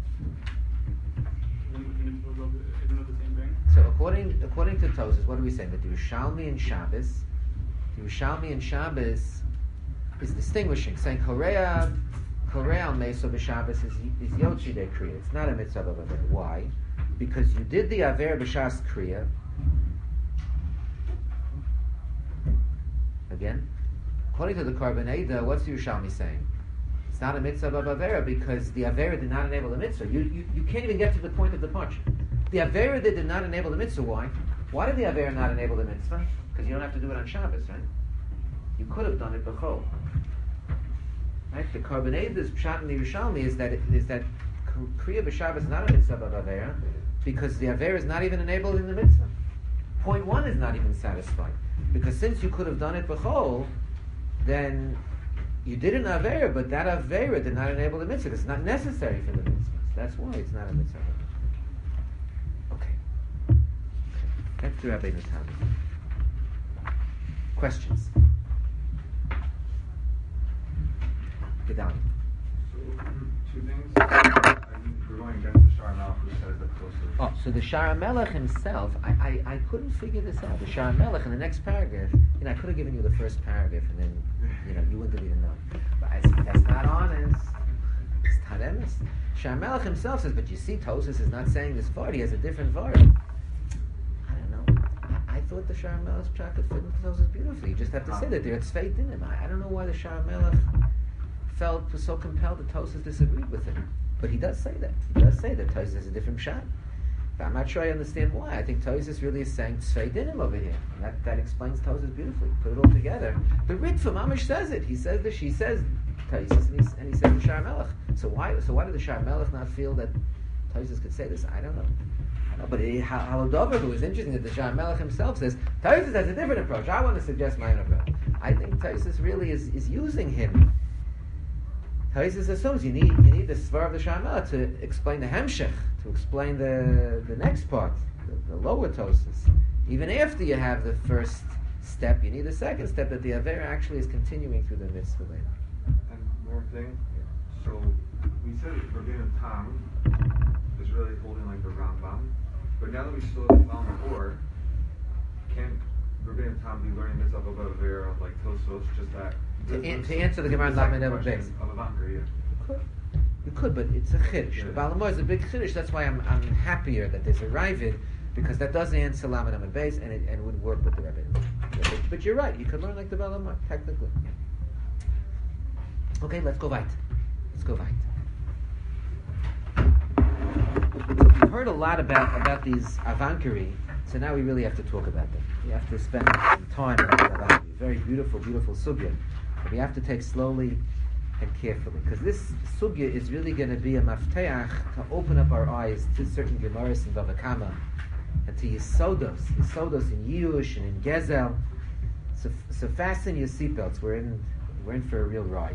Isn't it the same thing?
So according according to Tosas, what are we saying? That the Yerushalmi and Shabbos, the Yerushalmi and Shabbos is distinguishing, saying Korea Korea al Meso b'Shabbos is is Yotzi de Kriya. It's not a mitzvah of Avera. Why? Because you did the Avera b'Shas Kriya. Again, according to the Korban Eidah, what's the Yerushalmi saying? It's not a mitzvah of Avera because the Avera did not enable the mitzvah. You, you you can't even get to the point of the punch. The Avera did not enable the mitzvah. Why? Why did the Avera not enable the mitzvah? Because you don't have to do it on Shabbos, right? You could have done it b'chol. Right? The Korban Eidah's Pshat in the Yerushalmi is that it, is that Kriya b'Shabbos is not a mitzvah of Avera because the Avera is not even enabled in the mitzvah. Point one is not even satisfied because since you could have done it b'chol, then you did an Avera, but that Avera did not enable the mitzvah. It's not necessary for the mitzvah. That's why it's not a mitzvah. Okay. Okay. Back to Rabbi Natan. Questions? Gedalia.
So, two things. We're going against the Shar Melech who says that closer.
Oh, so the Shara Melech himself, I, I, I couldn't figure this out. The Shara Melech in the next paragraph, you know, I could have given you the first paragraph and then, you know, you wouldn't have even known. But I, that's not honest. It's not honest. Shara Melech himself says, but you see, Tosas is not saying this vart. He has a different vart. I don't know. I, I thought the Shara Melech's pshat could fit into Tosas beautifully. You just have to say that there. It's faith in him. I, I don't know why the Shara Melech felt was so compelled that Tosas disagreed with him. But he does say that. He does say that Tosas has a different pshat. But I'm not sure I understand why. I think Tosas really is saying Tzvei Dinim over here. And that, that explains Tosas beautifully. Put it all together. The Ritva Mamish says it. He says that she says Tosas and, and he says the Shar Melech. So why so why did the Shar Melech not feel that Tosas could say this? I don't know. I don't know. But it, Haladover, it was interesting that the Shar Melech himself says Tosas has a different approach. I want to suggest my own approach. I think Tosas really is, is using him. Tosas assumes you need you need the svar of the Shar Melech to explain the Hemshech, to explain the the next part, the, the lower Tosas. Even after you have the first step, you need the second step that the Avera actually is continuing through the mitzvah later.
And one more thing. So we said Rabbeinu Tam is really holding like the Rambam, but now that we saw the Talmud Or, can Rabbeinu Tam be learning this up about Avera like Tosos, just that?
To, an, to answer the Gemara in Lamed Ever Beis.
Of Avanker, yeah.
You could. You could, but it's a chiddush.
Yeah.
The Balamor is a big chiddush. That's why I'm I'm happier that there's a Ravid, because that does answer Lamed Ever Beis and it and would work with the Rebbe. Yeah, but, but you're right. You could learn like the Balamor, technically. Yeah. Okay, let's go weit. Let's go weit. So we've heard a lot about about these Avankari, so now we really have to talk about them. We have to spend some time on these Avankari. Very beautiful, beautiful sugya. But we have to take slowly and carefully, because this sugya is really going to be a mafteach to open up our eyes to certain gemaras in Bava Kama and to Yisodos, Yisodos in Yush and in Gezel. So, so fasten your seatbelts. We're in, we're in for a real ride.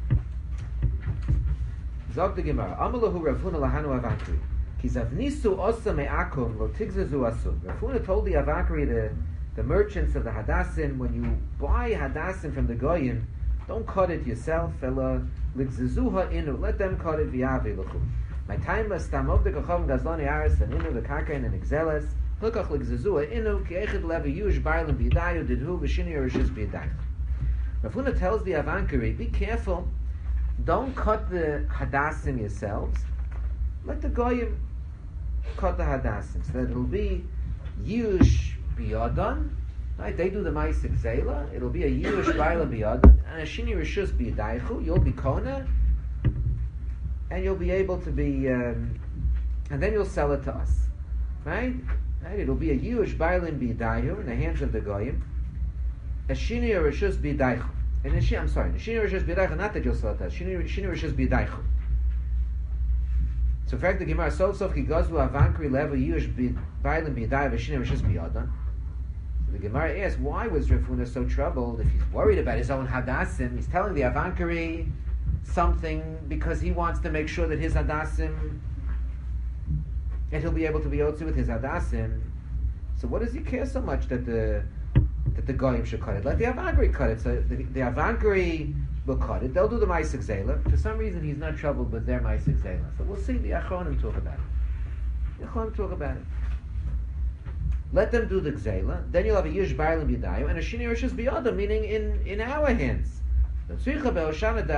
Zog the Gemara. Amalahu Rav Huna lahanu avankri. Ki zavnisu osa me'akum lo tigzazu asum. Rav Huna told the avankri, the the merchants of the Hadassim, when you buy Hadassim from the Goyim, don't cut it yourself, fella. Ligzazuha inu, let them cut it v'yavi l'chu. My time was stamov de kachom gazlani aris and inu v'karkain and exeles. Lokach ligzazuha inu ki echid levi yush barlim b'yadayu didhu v'shini yorishis b'yadayu. Rav Huna tells the Avankari, be careful, don't cut the Hadassim yourselves. Let the Goyim cut the Hadassim, so that it'll be yush biyadon, Right? They do the Ma'aseh Gzeila. It'll be a Yirush Baila Biyadon, and a Shini Rishus Biyadaichu. You'll be Kona, and you'll be able to be, um, and then you'll sell it to us. Right? Right? It'll be a Yirush Baila Biyadaichu in the hands of the Goyim. A Shini Rishus Biyadaichu. And a Shini, I'm sorry, a Shini Rishus Biyadaichu, not that you'll sell it to us. Shini Rishus Biyadaichu. So, in fact, the Gemara sof sof ki gazlu avankri level yush bailim b'yadai v'shinem v'shis b'yadan. So the Gemara asks, why was Rav Huna so troubled if he's worried about his own hadassim? He's telling the avankari something because he wants to make sure that his hadassim, that he'll be able to be yotzi with his hadassim. So, what does he care so much that the that the goyim should cut it? Let the avankari cut it. So the, the avankari will cut it. They'll do the Ma'aseh Gzeila. For some reason, he's not troubled with their Ma'aseh Gzeila. So we'll see the Achronim talk about it. The Achronim talk about it. Let them do the Gzeila. Then you'll have a Yush Bailim B'Yadayu and a Shini Rishus B'Yadam, meaning in, in our hands. Talking about the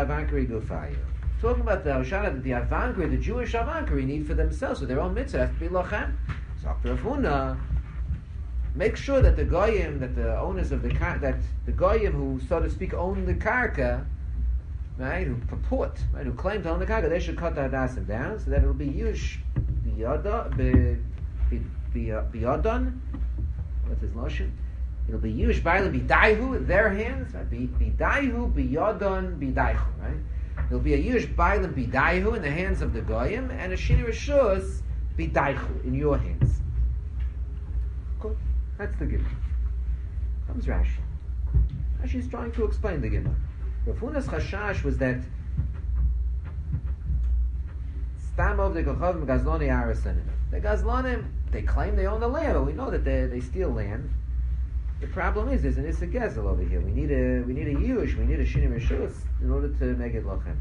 Hoshana that the Avankari, the Jewish Avankari, need for themselves, for their own mitzvah, have to be Lochem. So after Rav Huna, make sure that the goyim, that the owners of the car, that the goyim who, so to speak, own the karka, right, who purport, right, who claim to own the karka, they should cut the hadassim down so that it will be yush biyadon. What's his notion? It'll be yush bailim bidaihu, their hands, right? Bidaihu biyadon bidaihu, right? It'll be a yush bailim bidaihu in the hands of the goyim, and a shini rishus bidaihu in your hands. Cool. That's the Gemara. Comes Rashi. Rashi is trying to explain the Gemara. Rav Huna's chashash was that Stam of the Gachavim Gazloni Arasanim. The Gazlonim, they claim they own the land, but we know that they, they steal land. The problem is, there's an Issa Gezel over here. We need a we need a Yush, we need a Shini Rishus in order to make it lochem.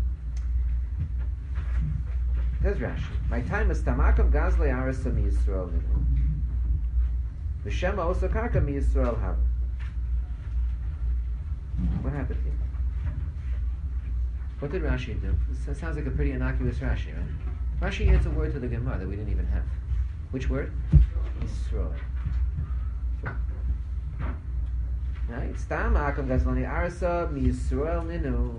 There's Rashi. My time is Tamakam Gazle Arasam Yisrael. V'shema also karka mi Yisrael have. What happened here? What did Rashi do? This sounds like a pretty innocuous Rashi, right? Rashi adds a word to the Gemara that we didn't even have. Which word? Yisrael. Right? Stam akam gazlani arasa mi Yisrael ninu.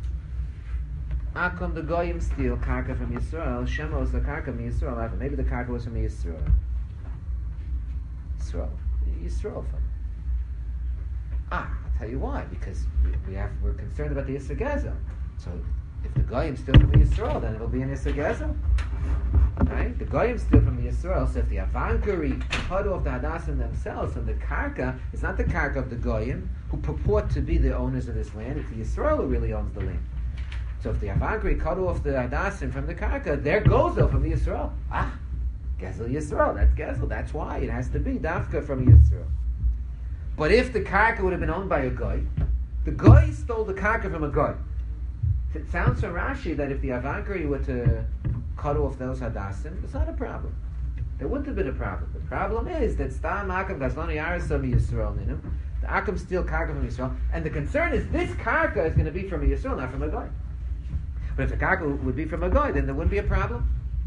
Akam the goyim steal karka from Yisrael. Shema also karka mi Yisrael have. Maybe the karka was from Yisrael. Yisrael. Yisrael from. Ah, I'll tell you why. Because we, we have we're concerned about the Issa Gezel. So if the goyim steal from the Yisrael, then it'll be an Issa Gezel. Right? The goyim steal from the Yisrael. So if the Avankari cut off the Hadassim themselves from the karka, it's not the karka of the goyim who purport to be the owners of this land. It's the Yisrael who really owns the land. So if the Avankari cut off the Hadassim from the karka, there goes though from the Yisrael. Ah. Gezel Yisrael, that's Gezel, that's why it has to be Dafka from Yisrael. But if the karka would have been owned by a guy, the guy stole the karka from a guy. It sounds from Rashi that if the Avankari were to cut off those Hadassim, it's not a problem. There wouldn't have been a problem. The problem is that Stam Akam Gazlani Arasam Yisrael Ninu, the Akam steal karka from Yisrael, and the concern is this karka is going to be from a Yisrael, not from a guy. But if the karka would be from a guy, then there wouldn't be a problem.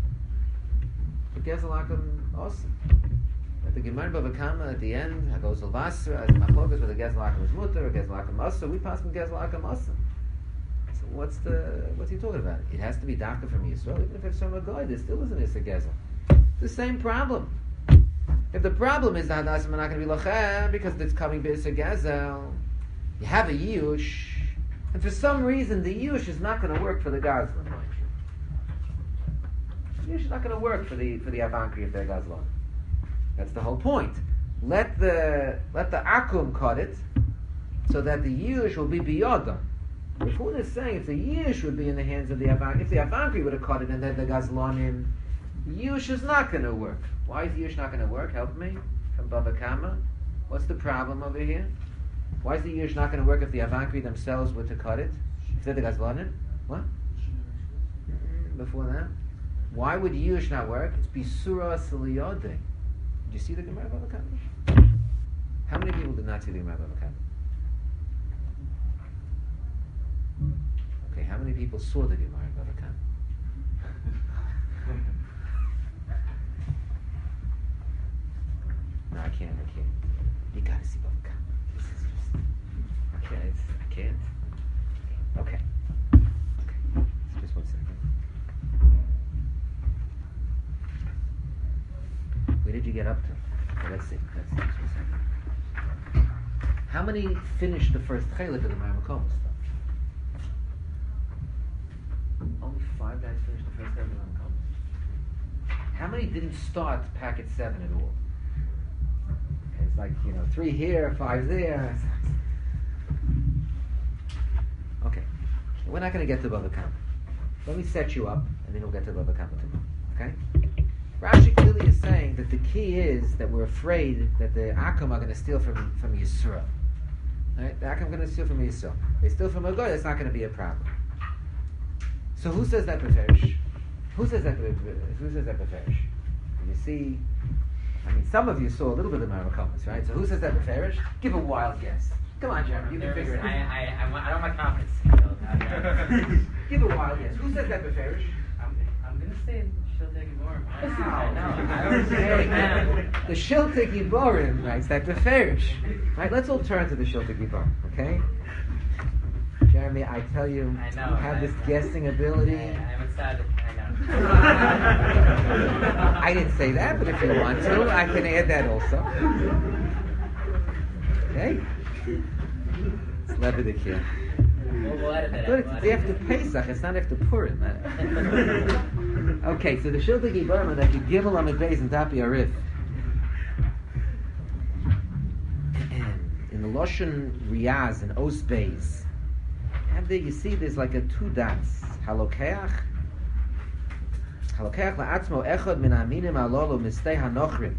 Gezelakim awesome. At the Gemara Bava Kama at the end, Hagos Elvasra, as Machlokas, whether Gezelakim is mutter or Gezelakim asa, we pass from Gezelakim asa. So what's the what's he talking about? It has to be Dafka from Yisrael, even if it's from a guy, there still isn't Issa Gezel. The same problem. If the problem is the Hadassim are not going to be Lachem because it's coming by Issa Gezel, you have a Yush, and for some reason the Yush is not going to work for the Gazlan. It's not going to work for the for the Avankari if they're Gazlan. That's the whole point. Let the let the Akum cut it, so that the Yush will be biyadam. If one is saying if the Yush would be in the hands of the Avankari, if the Avankari would have cut it and then the Gazlanim, Yush is not going to work. Why is Yush not going to work? Help me from Bava Kama. What's the problem over here? Why is the Yush not going to work if the Avankari themselves were to cut it? If they're the Gazlanim? What? Before that. Why would Yush not work? It's Bisura Saliyode. Did you see the Gemara Bava Kama? How many people did not see the Gemara Bava Kama? Okay, how many people saw the Gemara Bava Kama? No, I can't, I can't. You gotta see Bava Kama. did you get up to? Okay, let's see. Let's see. Let's see. How many finished the first chelik of the Maramakomas stuff? Only five guys finished the first chelik of the Maramakomas. How many didn't start packet seven at all? Okay, it's like, you know, three here, five there. Okay, we're not going to get to Bava Kama. Let me set you up, and then we'll get to Bava Kama tomorrow. Okay? Rashi clearly is saying that the key is that we're afraid that the Akum are going to steal from from Yisrael. Right? The Akum are going to steal from Yisrael. They steal from a goy, that's not going to be a problem. So who says that beferish? Who says that? Who says that beferish? You see, I mean, some of you saw a little bit of the Maramakomas, right? So who says that beferish? Give a wild guess. Come on, Jeremy, you can figure it out.
I, I, I, want- I don't want confidence.
Give a wild guess. Who says that beferish?
I'm, I'm going to say she'll take it more. I
Wow.
know. I don't say
Okay. The Shiltik Yiborim writes that beferish. Right, let's all turn to the Shiltik Yiborim, okay? Jeremy, I tell you,
I know,
you have
I-
this guessing ability.
I, I'm excited. I know.
I didn't say that, but if you want to, I can add that also. Okay? It's Levitic here.
We'll, we'll edit that
Good,
out.
it's after Pesach, it's not after Purim. Okay, so the Shiltik Yiborim that you give on the base and Tapi Arif. In the Loshen Riaz and Os Beis, have there, you see there's like a two dots. Halokeach. Halokeach la'atzmo echad min aminim alolo mistei hanochrim.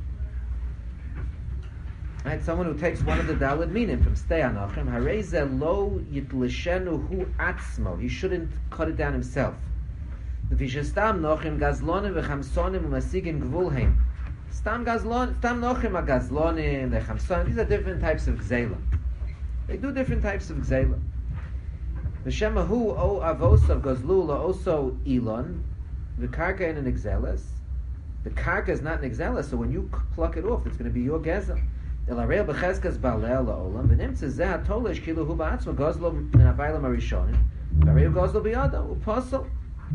Right, someone who takes one of the daled minim from stei hanochrim, hareze lo yitlishenu hu atzmo. He shouldn't cut it down himself. V'shestam nochrim gazlonim v'chamsonim u'masigim gvulheim. Stam gazlon, stam nochrim a gazlonim, the chamsonim. These are different types of gzela. They do different types of gzela. V'shemahu o avosav gazlu la'oso ilon. The karka in an exelis. The karka is not an exelis, so when you pluck it off, it's going to be your gezel. El arei b'cheskas balei la'olam v'nimtze zeh hatolesh kilu hu ba'atzma gazlo min avaylam harishonim v'arei gazlo b'yado u'posel.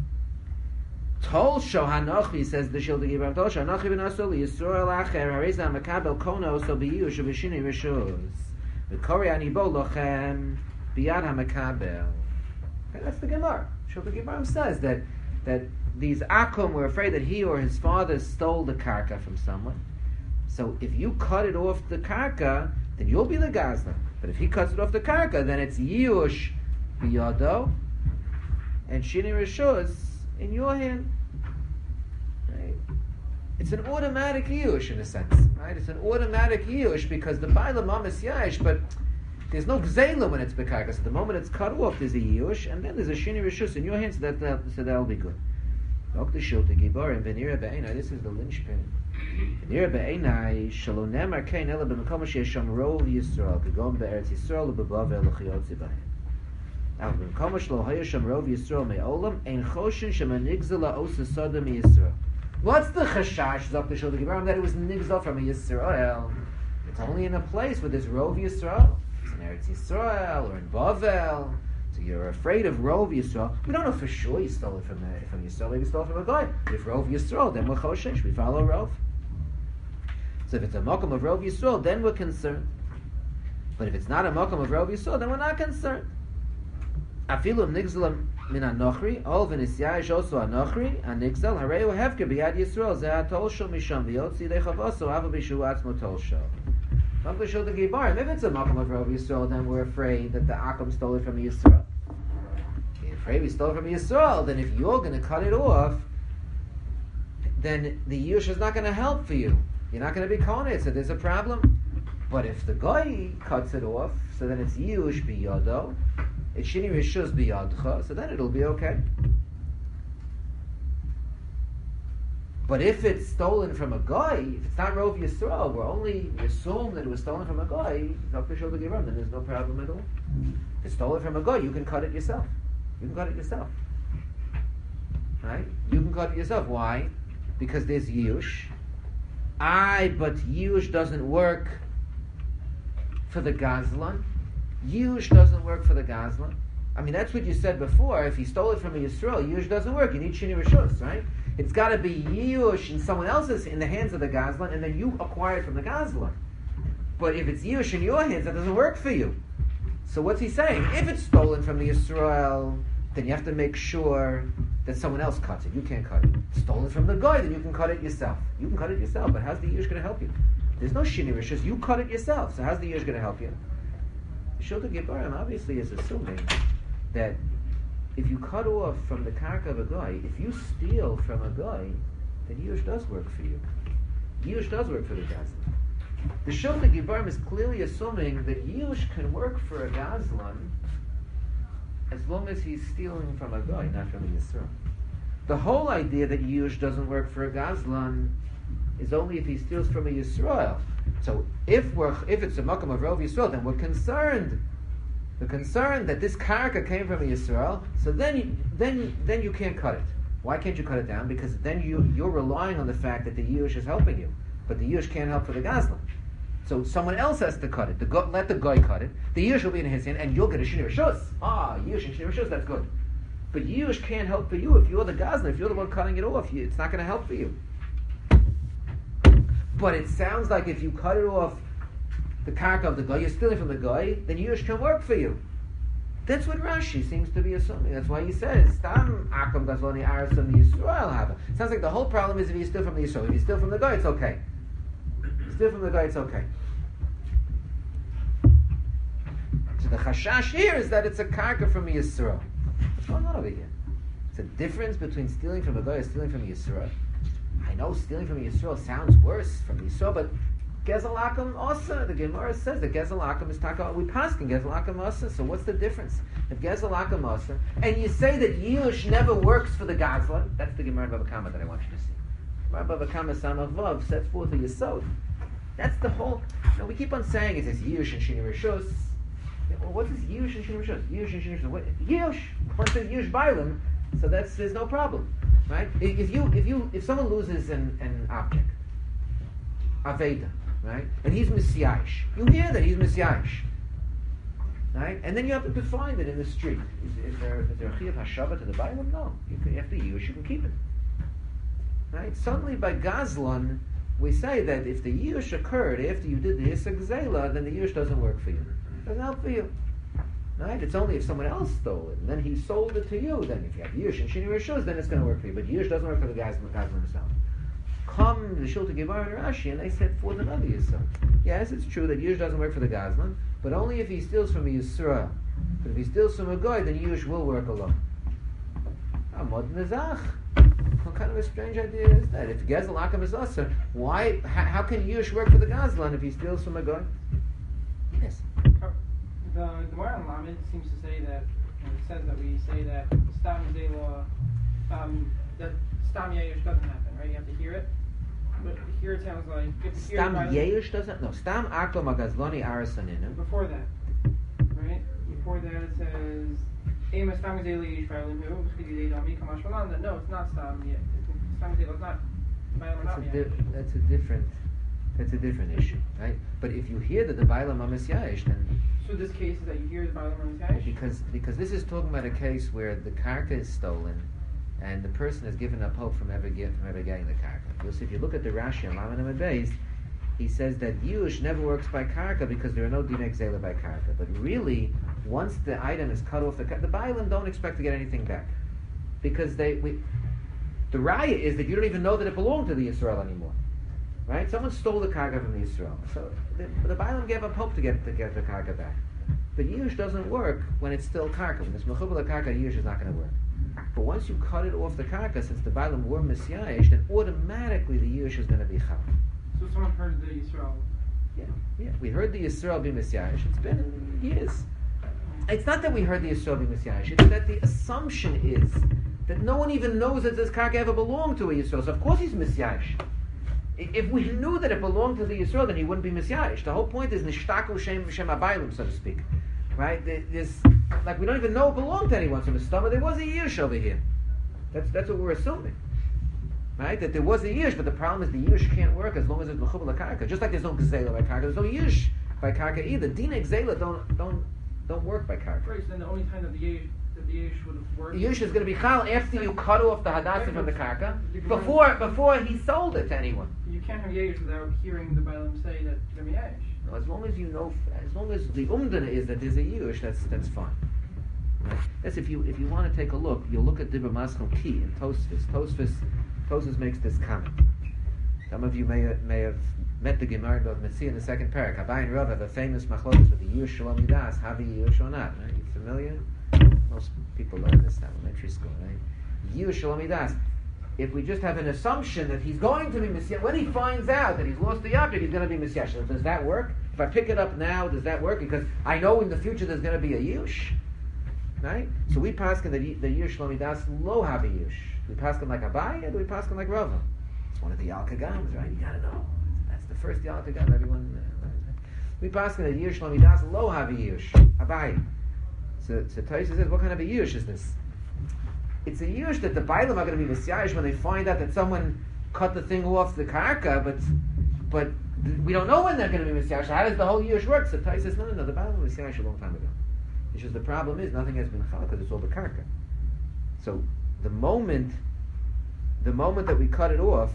Tol shohanochi, says the Shiltik Yiborim, Tol shohanochi v'naso liyisrael acher hareza makabel kono so b'yush v'shini rishus v'kori anibo lochem b'yad hamakabel. That's the Gemara. Shiltik Yiborim says that that these akum were afraid that he or his father stole the karka from someone. So if you cut it off the karka, then you'll be the gazlan. But if he cuts it off the karka, then it's yush b'yado and shini rishus in your hand. Right? It's an automatic yush in a sense. Right? It's an automatic yush because the baila mamas yash, but there's no gzela when it's bekarka. So the moment it's cut off, there's a yush, and then there's a shini rishus in your hand, so that that so that'll be good. Doctor Shiltik Yiborim v'nira be'enai. This is the linchpin. V'nira be'enai shelo nemar kein ela b'makom she'esham rov Yisrael k'gom be'eretz Yisrael u'bebavel l'chiyotzi b'hem. Now, b'makom shelo hayasham rov Yisrael me'olam ein choshen shemanigzel la'osa soda mi'Yisrael. What's the chashash, Doctor Shiltik Yiborim, that it was nigzel from a Yisrael? It's only in a place where there's rov Yisrael. It's in Eretz Yisrael or in Bavel. So you're afraid of Rov Yisrael. We don't know for sure you stole it from the, from Yisrael. Maybe you stole it from a guy. If Rov Yisrael, then we're choshesh. We follow Rov. So if it's a mokum of Rov Yisrael, then we're concerned. But if it's not a mokum of Rov Yisrael, then we're not concerned. Afilu nigzel min anochri, ol v'nisyayish also anochri, anigzel hareu hefker b'yad Yisrael zeh atol shel misham v'yotzi dechavoso ava b'shu atzmo tol shel. If it's a makom of Rov Yisrael, then we're afraid that the Akum stole it from Yisrael. If you're afraid we stole it from Yisrael, then if you're going to cut it off, then the Yush is not going to help for you. You're not going to be konet, so there's a problem. But if the guy cuts it off, so then it's Yush biyado, it's Shini Rishus biyadcha, so then it'll be okay. But if it's stolen from a guy, if it's not Rov Yisrael, we're only we assume that it was stolen from a guy, Doctor Shiltik Yiborim, then there's no problem at all. If it's stolen from a guy, you can cut it yourself. You can cut it yourself. Right? You can cut it yourself. Why? Because there's Yush. Aye, but Yush doesn't work for the Gazlan. Yush doesn't work for the Gazlan. I mean, that's what you said before. If he stole it from a Yisrael, Yush doesn't work. You need Shini Rishus, right? It's got to be Yush in someone else's, in the hands of the Gazlan, and then you acquire it from the Gazlan. But if it's Yush in your hands, that doesn't work for you. So what's he saying? If it's stolen from the Yisrael, then you have to make sure that someone else cuts it. You can't cut it. Stolen from the guy, then you can cut it yourself. You can cut it yourself, but how's the Yush going to help you? There's no Shini Rishus. You cut it yourself. So how's the Yush going to help you? Shulta Gibarim obviously is assuming that if you cut off from the karka of a guy, if you steal from a guy, then Yush does work for you. Yush does work for the Gazlan. The Shulta Gibarim is clearly assuming that Yush can work for a Gazlan as long as he's stealing from a guy, not from a Yisrael. The whole idea that Yush doesn't work for a Gazlan is only if he steals from a Yisrael. So if we're if it's a Makam of Rov Yisrael, then we're concerned. We're concerned that this karka came from a Yisrael. So then, you, then, then you can't cut it. Why can't you cut it down? Because then you you're relying on the fact that the Yush is helping you, but the Yush can't help for the Gazlan. So someone else has to cut it. The go, let the guy cut it. The Yush will be in his hand, and you'll get a Shini Rishus. Ah, Yush and Shini Rishus, that's good. But Yush can't help for you if you're the Gazlan. If you're the one cutting it off, you, it's not going to help for you. But it sounds like if you cut it off the karka of the guy, you're stealing from the guy, then Yush can work for you. That's what Rashi seems to be assuming. That's why he says, Stam Akam Gazlani Arasam Yisrael Hava. Sounds like the whole problem is if you steal from the Yisrael. If you steal from the guy, it's okay. If you steal from the guy, it's okay. So the chashash here is that it's a karka from a Yisrael. What's going on over here? It's a difference between stealing from a guy and stealing from a Yisrael. I know stealing from a Yisrael sounds worse from the Yisrael, but Gezel Akum Osa, the Gemara says that Gezel Akum is Taka, we pass in Gezel Akum Osa, so what's the difference? If Gezel Akum Osa, and you say that Yush never works for the Gazlan, that's the Gemara Bava Kama that I want you to see. Gemara Bava Kama Samach Vav sets forth a Yisod. That's the whole, you know, we keep on saying it says Yush and Shini Rishus. Well, what is Yush and Shini Rishus? Yush and Shini Rishus. What, Yush, one says Yush Bailim, so that's, there's no problem. Right? If you, if you, if someone loses an, an object, Aveda, right, and he's Messiahish, you hear that he's Messiahish, right, and then you have to define it in the street. Is, is there, is there a Chiyuv Hashava to the Bible? No, you can, after Yush, you can keep it. Right? Suddenly, by Gazlan, we say that if the Yush occurred after you did the Isag Zela, then the Yush doesn't work for you. It doesn't help for you. Right? It's only if someone else stole it, and then he sold it to you. Then if you have Yush and Shini Rishus, then it's going to work for you. But Yush doesn't work for the guys himself. Come the Shulta Gibar and Rashi, and they said for the other Yisrael. Yes, it's true that Yush doesn't work for the Gazlan, but only if he steals from a Yisrael. But if he steals from a guy, then Yush will work alone. Amod Nezach. What kind of a strange idea is that? If Gezel Akum is Asa, why? How, how can Yush work for the Gazlan if he steals from a guy? Yes.
The Gemara in Lamed seems to say that, you know, it says that we say that Stam Zela, um, that Stam Yeyush doesn't happen, right? You have to hear it. But here it sounds like you have to hear
Stam
it
Yeyush doesn't? No. Stam Aklo Magazloni Arasaninu.
Before that, right? Before that it says, Ema Stam Zela Yesh Vaylim Hu, Chidi Dami Kamash Malan. No, it's not Stam Yeyush. Stam Zela is not.
That's a, di- that's a different. That's a different issue, right? But if you hear that the Bailam Amis Ya'ish, then
so this case is that you hear the Bailam Amis
because because this is talking about a case where the karka is stolen, and the person has given up hope from ever get, from ever getting the karka. You'll see if you look at the Rashi on Laman Amid Beis, he says that Yush never works by karka because there are no dinek zela by karka. But really, once the item is cut off the the Bailam don't expect to get anything back because they we, the raya is that you don't even know that it belonged to the Yisrael anymore. Right? Someone stole the karka from the Yisrael. So the, the Bailam gave up hope to get to get the karka back. But Yush doesn't work when it's still karka. When it's mechubal karka, Yush is not going to work. But once you cut it off the karka, since the Bailam were Messiahish, then automatically the Yush is going to be chal.
So someone heard the Yisrael.
Yeah, yeah. We heard the Yisrael be Messiahish. It's been years. It's not that we heard the Yisrael be Messiahish. It's that the assumption is that no one even knows that this karka ever belonged to a Yisrael. So of course he's Messiahish. If we knew that it belonged to the Yisrael, then he wouldn't be Messiahish. The whole point is nishtaku shem shem abaylim, so to speak. Right? There's, like we don't even know it belonged to anyone. So in the stomach there was a Yush over here. That's that's what we're assuming. Right? That there was a Yush, but the problem is the Yush can't work as long as it's l'chubal karka. Just like there's no gzela by karka, there's no Yush by karka either. Dina gzela don't don't don't work by karka.
Right, so then the only time that the Yesh, that the Yesh would have worked.
The Yush is going to be chal after you cut off the hadassim from the karka, before before he sold it to anyone.
You can't have Yesh without hearing the Balaam say that you're going to be Yesh.
No, as long as you know, as long as the umdana is that there's a Yush, that's that's fine. Right? That's if you if you want to take a look, you'll look at Dibur Maschil Ki in Tosfos. Tosfos Tosfos makes this comment. Some of you may may have met the Gemara of Metzia in the second parak. Abai and Rav have a famous machlokes with the Yush Shalom Midas, Havi Yush or not. Right? You familiar? Most people learn this in elementary school, right? Yush Shalom Midas. If we just have an assumption that he's going to be Messiah, when he finds out that he's lost the object, he's going to be Messiah. Does that work? If I pick it up now, does that work? Because I know in the future there's going to be a Yush. Right? So we paskin the the Yush Shalom Midas lo have a Yush. We paskin like Abai, or do we paskin like Rava? It's one of the Yalkagams, right? You got to know. That's the first Yalkagam. Everyone. Uh, we paskin the Yush Shalom Midas lo have a Yush. Abai. So, so Taisa says, what kind of a Yush is this? It's a Yush that the Bailam are going to be Messiah when they find out that someone cut the thing off the karka, but but we don't know when they're going to be Messiah. So how does the whole Yush work? So Taisa says, no, no, no, the Bailam were Messiah a long time ago. It's just the problem is nothing has been chal because it's all the karka. So the moment, the moment that we cut it off,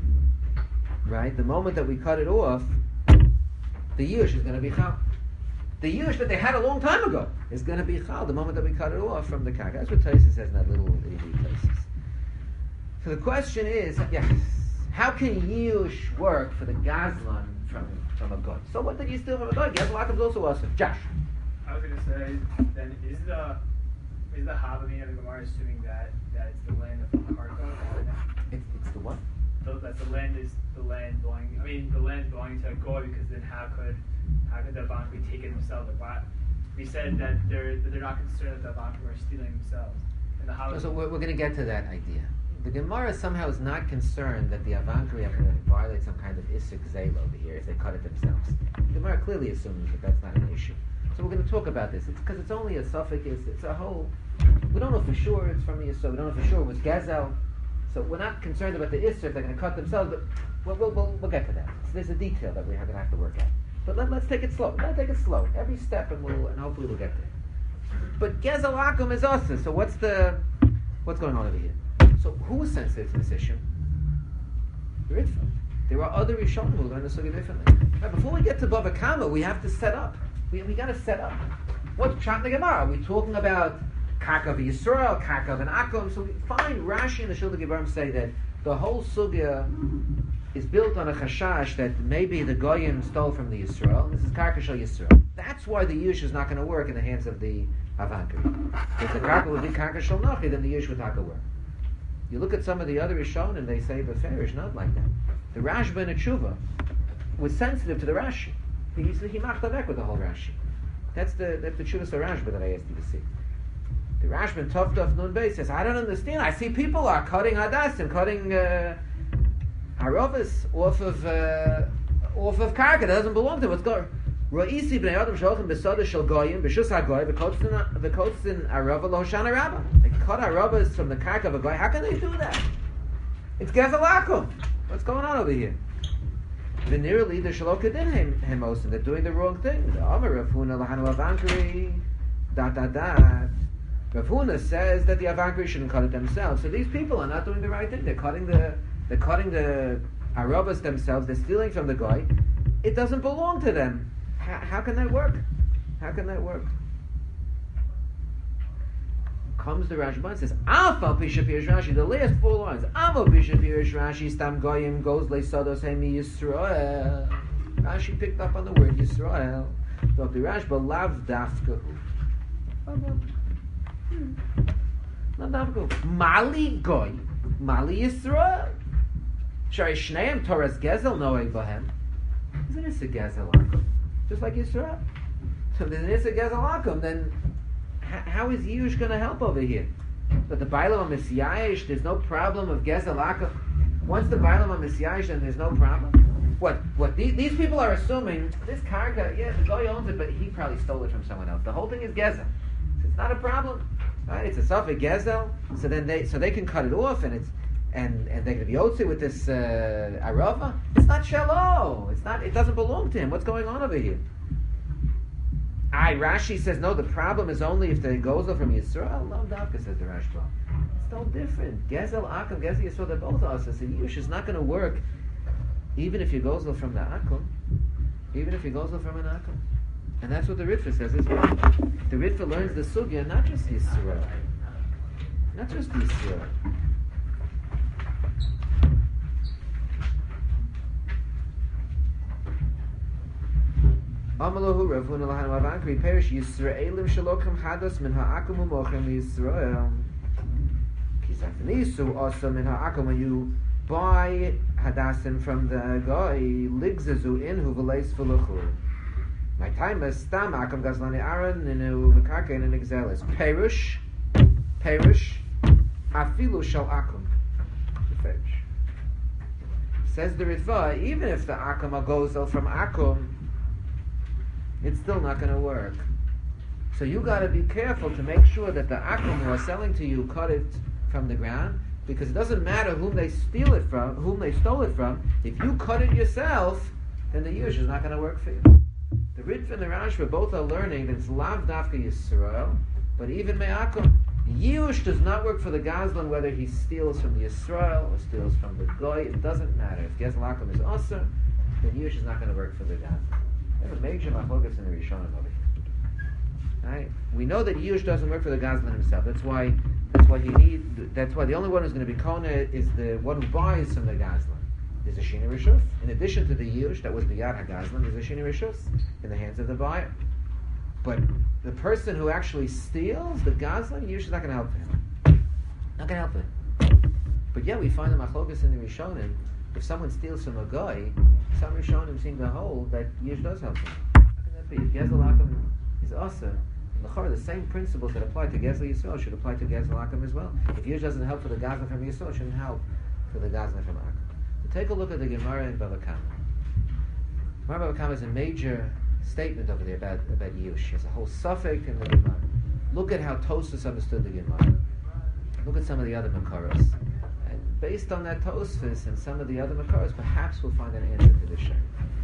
right? The moment that we cut it off, the Yush is going to be chal. The Yush that they had a long time ago is going to be chal the moment that we cut it off from the karka. That's what Taisa says in that little itty places. So the question is, yes, how can Yush work for the Gazlan from from a god? So what did you steal from a god? Gazlan is also awesome. Josh.
I was going to say, then is the is the Havamim of the Gemara assuming that, that it's the land of Karka?
It's, it's the what?
So that the land is the land belonging. I mean, the land belonging to a god, because then how could how could the Avantri take it themselves? Like, why? We said that they're that they're not concerned that the Avantri are stealing themselves. And the Havamim.
So we're, we're going to get to that idea. The Gemara somehow is not concerned that the Avankari are going to violate some kind of Isuk Zayl over here if they cut it themselves. The Gemara clearly assumes that that's not an issue. So we're going to talk about this. It's because it's only a suffix. It's, it's a whole. We don't know for sure it's from the Yisro. We don't know for sure it was Gezel. So we're not concerned about the Isser if they're going to cut themselves. But we'll, we'll, we'll, we'll get to that. So there's a detail that we're going to have to work out. But let, let's take it slow. Let's take it slow. Every step, and we'll and hopefully we'll get there. But Gezel Akum is Asa. So what's the what's going on over here? So who was sensitive to this issue? The Ritva. There are other Rishonim who learn the Sugi differently. Right, before we get to Bava Kama, we have to set up. We we got to set up. What's Pshat in the Gemara? Are we talking about Kakav Yisrael, Kakav and Akum? So we find Rashi and the Shulchan Aruch say that the whole sugya is built on a chashash that maybe the Goyim stole from the Yisrael. This is Karka Shel Yisrael. That's why the Yush is not going to work in the hands of the Avankari. If the Karka would be Karka Shel Nachi, then the Yush would not work. You look at some of the other Rishonim, and they say Beferish, not like that. The Rashba in Tshuva was sensitive to the Rashi. He he machlavek with the whole Rashi. That's the that's the Tshuva Rashba that I asked you to see. The Rashba in Tov Tov Nun Beis says, I don't understand. I see people are cutting Hadassim, cutting uh, Harovas off of uh, off of Karka that doesn't belong to them. What's going? Ra'isi b'nei Adam sholchim b'soda shel goyim b'shus hagoy v'kotzin v'kotzin arava lo hoshana rabba. They cut Harovas from the Karka of a goy. How can they do that? It's Gezel Akum. What's going on over here? Venerally, the Shalokadin Hemosim, they're doing the wrong thing. The Amar Rav Huna Lahanu Avankari, dot dot dot. Rav Huna says that the Avankari shouldn't cut it themselves. So these people are not doing the right thing. They're cutting the they're cutting the Arabas themselves. They're stealing from the guy. It doesn't belong to them. How, how can that work? How can that work? Comes the Rashba and says, Alpha Bishapirish Rashi, the last four lines. Amo Bishapirish Rashi, Stam Goyim goes Leisodos Hemi Yisrael. Rashi picked up on the word Yisrael. So the Rashba lav dafka. Not dafka. Mali Goy. Mali Yisrael. Shari Shneim Torres Gezel Noeg Bahem. Isn't it a Gezel Akum? Just like Yisrael. So then it's a Gezel Akum, then how is Yush going to help over here? But the Bailam of Messiahish, there's no problem of Gezel Akum. Once the Bailam of Messiahish, then there's no problem. What? What? These, these people are assuming this karka, yeah, the guy owns it, but he probably stole it from someone else. The whole thing is Gezel. So it's not a problem, right? It's a Safek Gezel. So then they, so they can cut it off, and it's and and they're going to be Otzi with this uh, Arava. It's not Shelo. It's not. It doesn't belong to him. What's going on over here? I Rashi says no. The problem is only if the gozel from Yisrael. No, Davka says the Rashba. It's no different. Gezel Akum, Gezel Yisrael. They're both us. So Yush is not going to work, even if you gozel from the Akum, even if you gozel from an Akum. And that's what the Ritva says as well. The Ritva learns the sugya, not just Yisrael, not just Yisrael. Amalahu Ravun Elohanu Avankri Perish Yisraelim Shalokim Hadas Min Ha'akum Umochem Yisrael Kisafnisu also Min Ha'akum. When you buy Hadasim from the guy, Ligzazu Inhu V'leis V'luchu. My time is Stam Akum Gazlani Aaron Ninu V'karkein and Exelis Perish Perish Afilu Shal Akum. Says the Ritva, even if the Akum goes from Akum, it's still not going to work. So you got to be careful to make sure that the akum who are selling to you cut it from the ground, because it doesn't matter whom they steal it from, whom they stole it from. If you cut it yourself, then the yush is not going to work for you. The Ritva and the Rashba both are learning that it's lav dafka Yisrael, but even me'akum, yush does not work for the Gazlan whether he steals from the Yisrael or steals from the Goy. It doesn't matter. If Gezel Akum is also, then yush is not going to work for the Gazlan. We have a major machlokas in the Rishonim over here. Right? We know that Yush doesn't work for the Gazlan himself. That's why. That's why he need. That's why the only one who's going to be kona is the one who buys from the Gazlan. There's a shini rishus. In addition to the Yush that was the Yad HaGazlan, there's a shini rishus in the hands of the buyer. But the person who actually steals the Gazlan, Yush is not going to help him. Not going to help him. But yet we find the machlokas in the Rishonim. If someone steals from a guy, some Rishonim seem to hold that Yush does help him. How can that be? If Gezel Akum is also, the same principles that apply to Gezel Yisrael should apply to Gezel Akum as well. If Yush doesn't help for the Gazlan from Yisrael, it shouldn't help for the Gazlan from Akum. So take a look at the Gemara in Bava Kama. Gemara Bava Kama is a major statement over there about, about Yush. There's a whole suffix in the Gemara. Look at how Tosfos understood the Gemara. Look at some of the other Makaros. Based on that Tosfos and some of the other Makaros, perhaps we'll find an answer to this shayla.